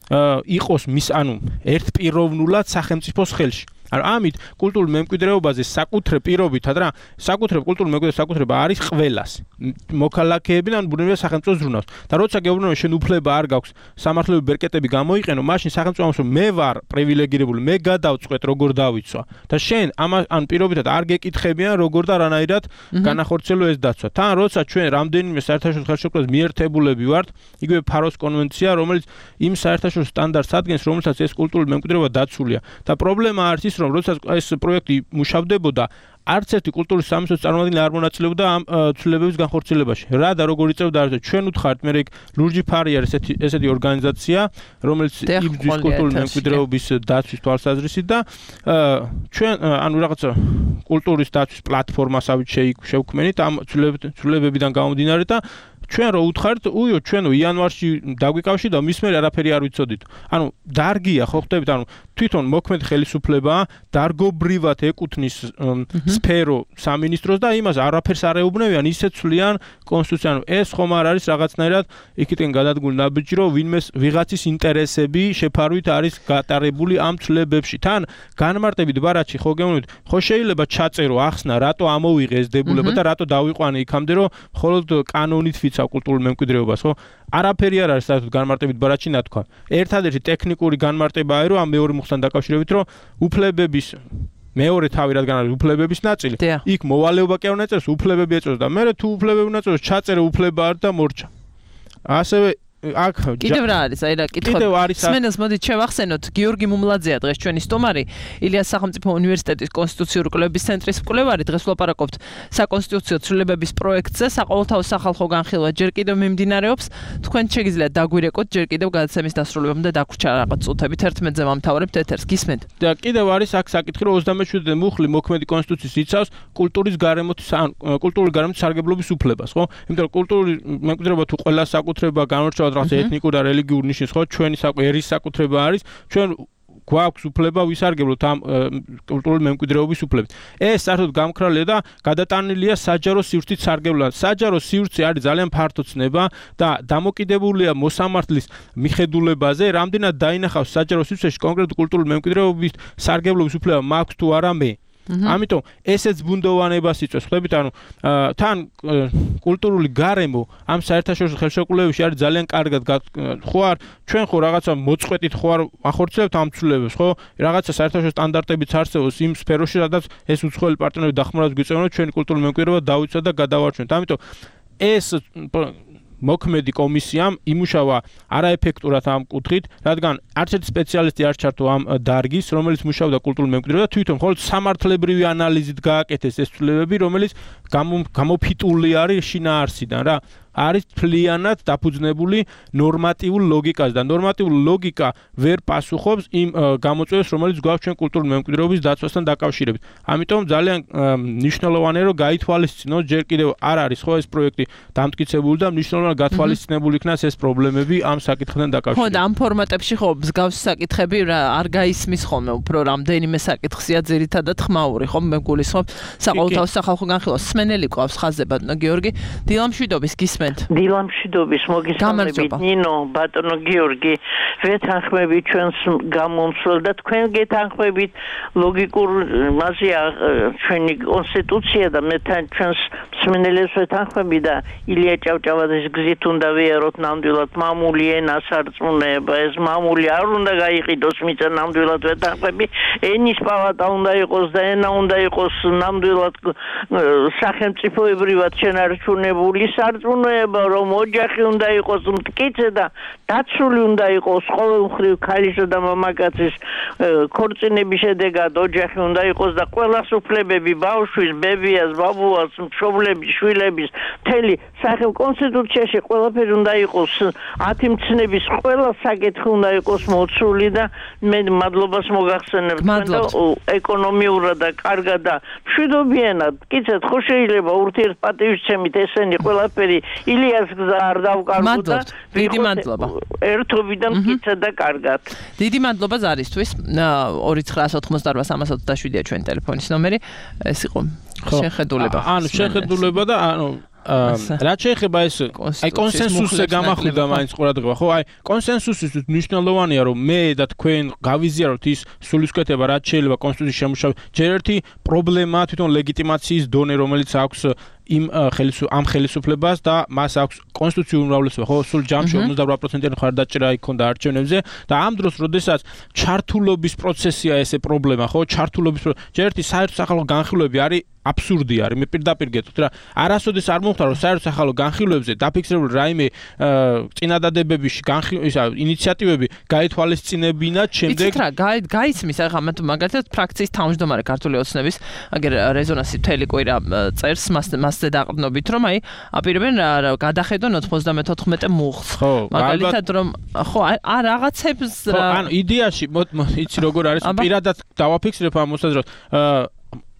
იყოს მის ანუ ერთპიროვნულად სახელმწიფოს ხელში. ანუ ამით კულტურულ მემკვიდრეობაზე საკუთრე პირობითად რა, საკუთრე კულტურულ მემკვიდრეობის საკუთრება არის ყველას. მოქალაქეებიდან ბუნებრივია სახელმწიფო ზრუნავს. და როცა გეუბნება შენ უფლება არ გაქვს სამართლებრივი ბერკეტები გამოიყენო, მაშინ სახელმწიფო ამბობს რომ მე ვარ პრივილეგირებული, მე გადავწყვეტ როგორ დავიცვა. და შენ ამ ან პირობითად არ გეკითხებიან როგორ და რანაირად განახორციელო ეს დაცვა. თან როცა ჩვენ რამდენიმე საერთაშორისო ხელშეკრულებას მიერთებულები ვართ, იგივე ფაროს კონვენცია, რომელიც იმ საერთაშორისო სტანდარტს ადგენს, რომელსაც ეს კულტურული მემკვიდრეობა დაცულია. და პრობლემა არის რომ როდესაც ეს პროექტი მუშავდებოდა, არც ერთი კულტურის სამინისტროს წარმომადგენელი არ მონაწილეობდა ამ ცვლილებების განხორციელებაში. რა და როგორ იწევდა არის, ჩვენ უთხართ, მე იქ ლურჯი ფარი არის ესეთი ესეთი ორგანიზაცია, რომელიც იბრძვის კულტურული მემკვიდრეობის დაცვის თვალსაზრისით და ჩვენ ანუ რაღაცა კულტურის დაცვის პლატფორმასაც შევქმნით ამ ცვლილებებიდან გამომდინარე და ჩვენ რო უთხარით, უიო, ჩვენო იანვარში დაგვიკავშირდა და მის მერე არაფერი არ ვიცოდით. ანუ დარგია ხო ხდებით, ანუ თვითონ მოქმედ ხელისუფლებაა, დარგობრივად ეკუთვნის სფერო სამინისტროს და იმას არაფერს არ ეუბნევიან, ისე ცვლიან კონსტიტუცია. ანუ ეს ხომ არ არის რაღაცნაირად იქითკენ გადადგმული ნაბიჯი, რომ ვინმეს ვიღაცის ინტერესები შეფარვით არის გატარებული ამ ცვლილებებში. თან განმარტებით ბარათში ხო გეუბნებით, ხო შეიძლება ჩაწერო ახსნა, რატო ამოვიღე ეს დებულება და რატო დავიყვანე იქამდე, რომ მხოლოდ კანონით ვიცავ კულტურულ მემკვიდრეობას, ხო? არაფერი არ არის საერთოდ განმარტებით ბარათში ნათქვა. ერთადერთი ტექნიკური განმარტებაა, რომ ამ მეორე მუხთან დაკავშირებით, რომ უფლებების მეორე თავი რადგან არის უფლებების ნაწილი, იქ მოვალეობა კი არ უნდა ეწოს, უფლებები ეწოს და მე თუ უფლებები უნდა ეწოს, ჩაწერე უფლება არ და მორჩა. ასევე აქ კიდევ რა არის, აი რა კითხვა. სმენელს მოდით შევახსენოთ, გიორგი მუმლაძეა დღეს ჩვენი სტუმარი, ილიას სახელმწიფო უნივერსიტეტის კონსტიტუციური კვლევების ცენტრის მკვლევარი. დღეს ვლაპარაკობთ საკონსტიტუციო ცვლილებების პროექტზე, საყოველთაო სახალხო განხილვა ჯერ კიდევ მიმდინარეობს. თქვენ შეგიძლიათ დაგვირეკოთ ჯერ კიდევ გადაცემის დასრულებამდე დაგვრჩა რაღაც წუთებით. ერთმეტზე ვამთავრებთ ეთერს, გისმენთ? და კიდევ არის აქ საკითხი, რომ ოცდამეშვიდე მუხლი მოქმედი კონსტიტუციის იცავს კულტურის გარემოთის კულტურული გარემოთის სარგებლობის უფლებას, ხო? იმიტომ რომ კულტურული მემკვიდრეობა თუ ყველა საკუთრება განორჩევად რაღაც ეთნიკურ და რელიგიურ ნიშნის, ხო, ჩვენი ერის საკუთრება არის, ჩვენ გვაქვს უფლება ვისარგებლოთ ამ კულტურული მემკვიდრეობის უფლებით. ეს საერთოდ გამქრალია და გადატანილია საჯარო სივრცით სარგებლად. საჯარო სივრცე არის ძალიან ფართო ცნება და დამოკიდებულია მოსამართლის მიხედულებაზე, რამდენად დაინახავს საჯარო სივრცეში კონკრეტული კულტურული მემკვიდრეობის სარგებლობის უფლება მაქვს თუ არა მე. ამიტომ ესეც ბუნდოვანებას იწვევს. ხვდებით, ანუ თან კულტურული გარემო ამ საერთაშორისო ხელშეკრულებებში არის ძალიან კარგად ხო არ ჩვენ ხო რაღაცა მოწყვეტით ხო არ ახორციელებთ ამ ცვლილებებს, ხო? რაღაცა საერთაშორისო სტანდარტებიც არსებობს იმ სფეროში, სადაც ეს უცხოელი პარტნიორები დახმარებას გვიწევენ, ჩვენი კულტურული მემკვიდრეობა დავიცვათ და გადავარჩენთ. ამიტომ ეს მოქმედი კომისიამ იმუშავა არაეფექტურად ამ კუთხით, რადგან არც ერთი სპეციალისტი არ ჩართო ამ დარგის, რომელიც მუშაობდა კულტურულ მემკვიდრეობაზე, თვითონ მხოლოდ სამართლებრივი ანალიზით გააკეთეს ეს ცვლილებები, რომელიც გამოფიტული არის შინაარსიდან რა. არის თლიანად დაფუძნებული ნორმატიულ ლოგიკაზე და ნორმატიული ლოგიკა ვერ პასუხობს იმ გამოწვევებს, რომელიც გვაქვს ჩვენ კულტურული მემკვიდრეობის დაცვასთან დაკავშირებით. ამიტომ ძალიან მნიშვნელოვანია, რომ გაითვალისწინოთ, ჯერ კიდევ არ არის ხო ეს პროექტი დამტკიცებული და მნიშვნელოვნად გათვალისწინებული იქნას ეს პრობლემები ამ საკითხთან დაკავშირებით. ხო და ამ ფორმატებში ხო მსგავსი საკითხები არ გაისმის ხოლმე, უფრო რამდენიმე საკითხია ძირითადად ხმაური, ხო მე გულისხმობ საყოველთაო სახალხო განხილვა. სმენელი ყავს ხაზზე ბატონო გიორგი, დილამშვიდობის გისმენთ. დილამშვიდობის მოგესალმებით ნინო, ბატონო გიორგი, ვეთანხმებით ჩვენს გამომცვლელ და თქვენ გეთანხმებით ლოგიკურ მასია ჩვენი კონსტიტუცია და მე თან ჩვენს მსმენელებს ვეთანხმები და ილია ჭავჭავაძის გზით უნდა ვიაროთ ნამდვილად მამული ენა სარწმუნოება. ეს მამული არ უნდა გაიყიდოს, მიწა ნამდვილად ვეთანხმები. ენის პალატა უნდა იყოს და ენა უნდა იყოს ნამდვილად სახელმწიფოებრივად შენარჩუნებული სარწმუნოება, რომ ოჯახი უნდა იყოს მტკიცე და დაცული უნდა იყოს ყოველმხრივ ქალისა და მამაკაცის ქორწინების შედეგად ოჯახი უნდა იყოს და ყველას უფლებები ბავშვის, ბებიას, ბაბუას, მშობლების, შვილების, მთელი სახელ კონსტიტუციაში ყველაფერი უნდა იყოს ათი მცნების ყველა საკითხი უნდა იყოს მოცული და მე მადლობას მოგახსენებ და ეკონომიურად და კარგად და მშვიდობიანად კიცეთ ხო შეიძლება ურთიერთპატივისცემით ესენი ყველაფერი ილიას გზა არ დავკარგო და დიდი მადლობა. ერთობიდან კიცეთ და კარგად. დიდი მადლობა ზარისთვის. ორი ცხრა ოცდაოთხმოცდაოთხ სამას ოცდაშვიდია ჩვენი ტელეფონის ნომერი. ეს იყო შეხედულება. ანუ შეხედულება და ანუ რაც შეეხება ეს აი კონსენსუსზე გამახვილდა მაინც ყურადღება, ხო? აი კონსენსუსის მნიშვნელოვანია, რომ მე და თქვენ გავიზიაროთ ის სულისკვეთება, რაც შეიძლება კონსტიტუციის შემუშავება. ჯერ ერთი პრობლემაა თვითონ ლეგიტიმაციის დონე, რომელიც აქვს იმ ამ ხელისუფლებას და მას აქვს კონსტიტუციური უმრავლესობა, ხო? სულ ჯამში ორმოცდაოთხ პროცენტიანი მხარდაჭერა იქონდა არჩევნებზე და ამ დროს, როდესაც ჩართულობის პროცესია ესე პრობლემა, ხო? ჩართულობის ჯერ ერთი საერთო სახალხო განხილვები არის აბსურდი არის. მე პირდაპირ გეტყვით რა, არასოდეს არ მომხდარ, რომ საერთო სახალხო განხილვებზე დაფიქსირებული რაიმე წინადადებების ისა ინიციატივები გაითვალისწინებინათ, შემდეგ იცით რა, გაიცმის ახლა მაგალითად ფრაქციის თავმჯდომარე ქართული ოცნების აგერ რეზონანსი მთელი კვირა წერს მას მასზე დაყრდნობით, რომ აი აპირებენ გადახედონ ოცდამეთოთხმეტე მუხლს. მაგალითად რომ ხო არ რაღაცებს რა ანუ იდეაში იცი როგორ არის პირადად დავაფიქსირებ ამ მოსაზრებას.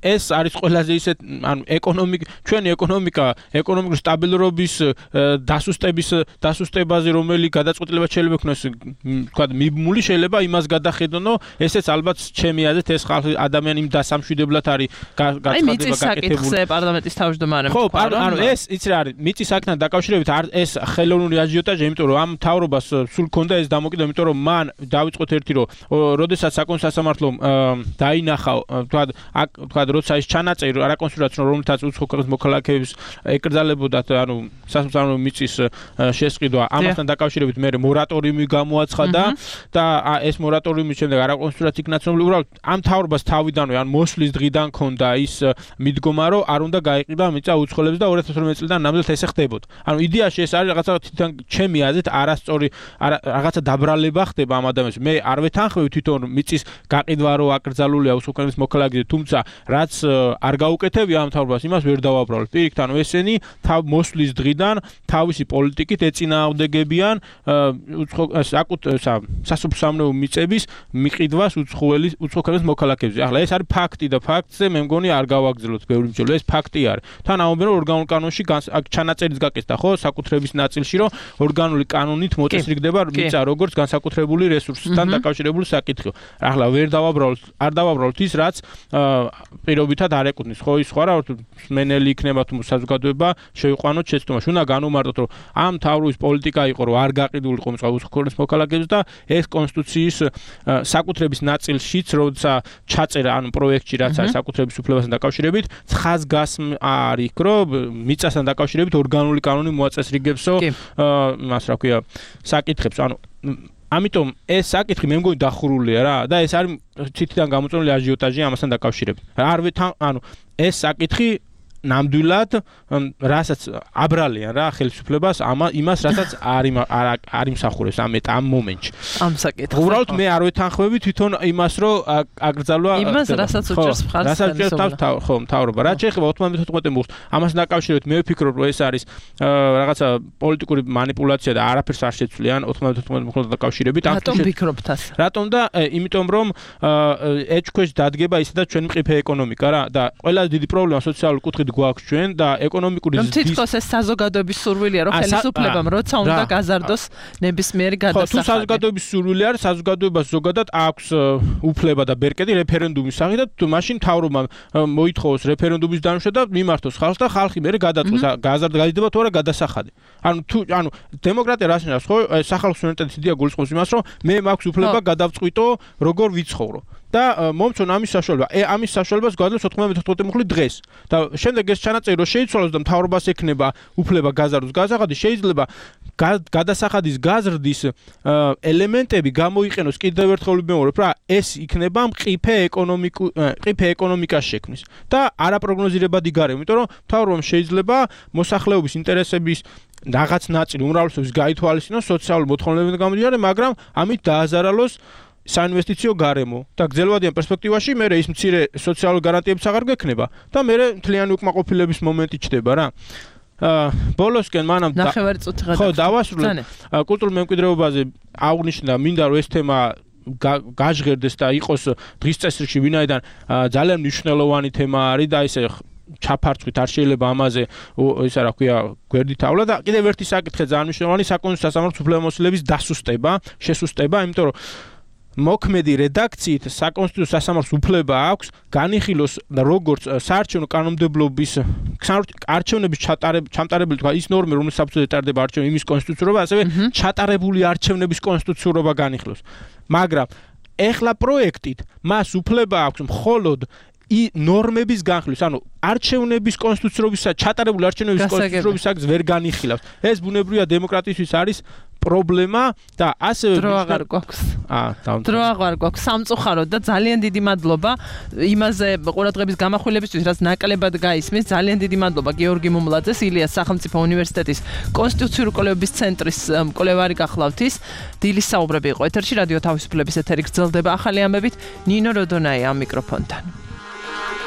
ეს არის ყველაზე ისეთ ანუ ეკონომიკ ჩვენი ეკონომიკა ეკონომიკური სტაბილურობის დასუსტების დასუსტებაზე რომელი გადაწყვეტილება შეიძლება ქნოს თქვა მიბმული შეიძლება იმას გადახედონო ესეც ალბათ ჩემი აზრით ეს ხალხი ადამიანი იმ დასამშვიდებლად არის გაცხადება გაკეთებული პარლამენტის თავმჯდომარემ ხო ანუ ეს იცი რა არის მიწის საკითხთან დაკავშირებით ეს ხელოვნური აჟიოტაჟი იმიტომ რომ ამ თავრობას სულ ქონდა ეს დამოკიდებული იმიტომ რომ მან დავიწყოთ ერთი რომ როდესაც საკონსულტაციო სასამართლომ დაინახა თქვა თქვა როცა ის ჩანაწერი არაკონსულტაციო რომლითაც უცხო ქვეყნის მოქალაქეებს ეკრძალებოდათ ანუ სასამართლო მიწის შესყიდვა ამასთან დაკავშირებით მე მორატორიუმი გამოაცხადა და ეს მორატორიუმის შემდეგ არაკონსულტაციო იქნა ცნობილი უბრალოდ ამ თავრობას თავიდანვე ან მოსვლის დღიდან ქონდა ის მიდგომა რომ არ უნდა გაიყიდა მიწა უცხოელებს და ორი ათას ორმეტ წლიდან ნამდვილად ესე ხდებოდა ანუ იდეაში ეს არის რაღაცა თვითონ ჩემი აზრით არასწორი რაღაცა დაბრალება ხდება ამ ადამიანს მე არ ვეთანხმები თვითონ მიწის გაყიდვა რო აკრძალულია უცხო ქვეყნის მოქალაქეზე თუმცა რაც არ გაუკეთებია ამ თავრობას იმას ვერ დავაბრალებ პირიქით ანუ ესენი თავ მოსვლის დღიდან თავისი პოლიტიკით ეწინააღმდეგებიან უცხო საკუთ სასოფლო მიწების მიყიდვას უცხოელის უცხო ქვეყნის მოქალაქეებზე ახლა ეს არის ფაქტი და ფაქტზე მე მგონი არ გავაგრძელოთ ბევრი მჭირდება ეს ფაქტი არის თან ამბობენ რომ ორგანულ კანონში ჩანაწერიც გაკეთდა ხო საკუთრების ნაწილში რომ ორგანული კანონით მოწესრიგდება მიწა როგორც განსაკუთრებული რესურსთან დაკავშირებული საკითხი ახლა ვერ დავაბრალოთ არ დავაბრალოთ ის რაც პირობითად არ ეკუთვნის ხო ის სხვა რა მენელი იქნება თუ საზოგადოება შეიყვანოთ შეცდომაში უნდა განუმარტოთ რომ ამ თავრობის პოლიტიკა იყო რომ არ გაყიდულიყო მიწა უცხო ქვეყნის მოქალაქეებს და ეს კონსტიტუციის საკუთრების ნაწილშიც როცა ჩაწერა ანუ პროექტში რაც არის საკუთრების უფლებასთან დაკავშირებით ხაზგასმა არის რომ მიწასთან დაკავშირებით ორგანული კანონი მოაწესრიგებსო მას რა ქვია საკითხებს ანუ ამიტომ ეს საკითხი მე მგონი დახურულია რა და ეს არის თვითონ გამოწვეული აჟიოტაჟი ამასთან დაკავშირებით არ ვეთან ანუ ეს საკითხი ნამდვილად რასაც აბრალიან რა ხელისუფლებას ამ იმას რასაც არ არ იმსახურებს ამ ამ მომენტში ამ საკითხს უბრალოდ მე არ ვეთანხმები თვითონ იმას რომ აკრძალვა იმას რასაც უჭერს მხარს რასაც უჭერს ხო მთავრობა რა შეიძლება ოთხმოცდამეტ თოთხმეტ მუხტ ამასთან დაკავშირებით მე ვფიქრობ რომ ეს არის რაღაცა პოლიტიკური манипуляცია და არაფერს არ შეცვლიან ოთხმოცდამეტ თოთხმეტ მუხტთან დაკავშირებით რატომ ვფიქრობთ ასე რატომ და იმიტომ რომ ეჭქვეშ დადგება ისედაც ჩვენი მყიფე ეკონომიკა რა და ყველაზე დიდი პრობლემა სოციალური კუთხით გვაქვს ჩვენ და ეკონომიკური ზრდის თითქოს ეს საზოგადოების სურვილია რომ ხელისუფლებამ როცა უნდა გაზარდოს ნებისმიერი გადასახადი თუ საზოგადოების სურვილი არის საზოგადოებას ზოგადად აქვს უფლება და ბერკეტი რეფერენდუმის სახით და თუ მაშინ მთავრობამ მოითხოვოს რეფერენდუმის დამუშვა და მიმართოს ხალხს და ხალხი მე გადაწყვეტს გაზარდა გაიზრდება თუ არა გადასახადი ანუ თუ ანუ დემოკრატია რას ნიშნავს ხო სახალხო სუვერენიტეტის იდეა გულისხმობს იმას რომ მე მაქვს უფლება გადავწყვიტო როგორ ვიცხოვრო და მომწონ ამის საშუალება. ე ამის საშუალებას გვაძლევს ოთხმოცდამეტ თოთხმეტ მუხლი დღეს. და შემდეგ ეს ჩანაწერი რომ შეიცვალოს და მთავრობას ექნება უფლება გაზარდოს გაზაღადი შეიძლება გადასახადის გაზრდის ელემენტები გამოიყენოს კიდევ ერთხელ ვიმეორებ რა ეს იქნება მყიფე ეკონომიკუ მყიფე ეკონომიკას შექმნის და არაპროგნოზირებადი გარემო, იმიტომ რომ მთავრობამ შეიძლება მოსახლეობის ინტერესების რაღაც ნაწილი უმრავლესობის გაითვალისწინოს სოციალური მოთხოვნილებიდან გამომდინარე, მაგრამ ამით დააზარალოს საინვესტიციო გარემო და გრძელვადიან პერსპექტივაში მე ის მცირე სოციალური გარანტიებიც აღარ გექნება და მე მთლიანი უკმაყოფილების მომენტი ჩდება რა. აა ბოლოსკენ მანამ ნახევარი წუთი გადაგა. ხო, დავასრულებ. კულტურულ მემკვიდრეობაზე აღვნიშნა მინდა რომ ეს თემა გაჟღერდეს და იყოს დღის წესრიგში, ვინაიდან ძალიან მნიშვნელოვანი თემა არის და ესე ჩაფარწვით არ შეიძლება ამაზე ისა რა ქვია გვერდით ავლა და კიდევ ერთი საკითხი ძალიან მნიშვნელოვანი საკონსულტაციო სასამართლო უფლებამოსილების დასუსტება, შესუსტება, იმიტომ რომ მოქმედი რედაქციით საკონსტიტუციო სასამართლოს უფლება აქვს განიხილოს როგორც საარჩევნო კანონმდებლობის არჩევნების ჩატარებული თქვა ის ნორმები რომელიც საფუძვლად ეტარდება არჩევნების იმის კონსტიტუციურობა ასევე ჩატარებული არჩევნების კონსტიტუციურობა განიხილოს მაგრამ ეხლა პროექტით მას უფლება აქვს მხოლოდ ი ნორმების განხილვის, ანუ არჩევნების კონსტიტუციურობისა, ჩატარებული არჩევნების კონსტიტუციურობის საკითხს ვერ განიხილავს. ეს ბუნებრივია დემოკრატიისთვის არის პრობლემა და ასევე დრო აღარ გვაქვს. აა, დრო აღარ გვაქვს. სამწუხაროდ და ძალიან დიდი მადლობა იმაზე ყურადღების გამახვილებისთვის, რაც ნაკლებად გაისმის. ძალიან დიდი მადლობა გიორგი მუმლაძეს, ილიას სახელმწიფო უნივერსიტეტის კონსტიტუციური კვლევების ცენტრის მკვლევარი გახლავთ ის. დილის საუბრები იყო ეთერში, რადიო თავისუფლების ეთერი გრძელდება ახალი ამბებით. ნინო როდონაი ამ მიკროფონთან.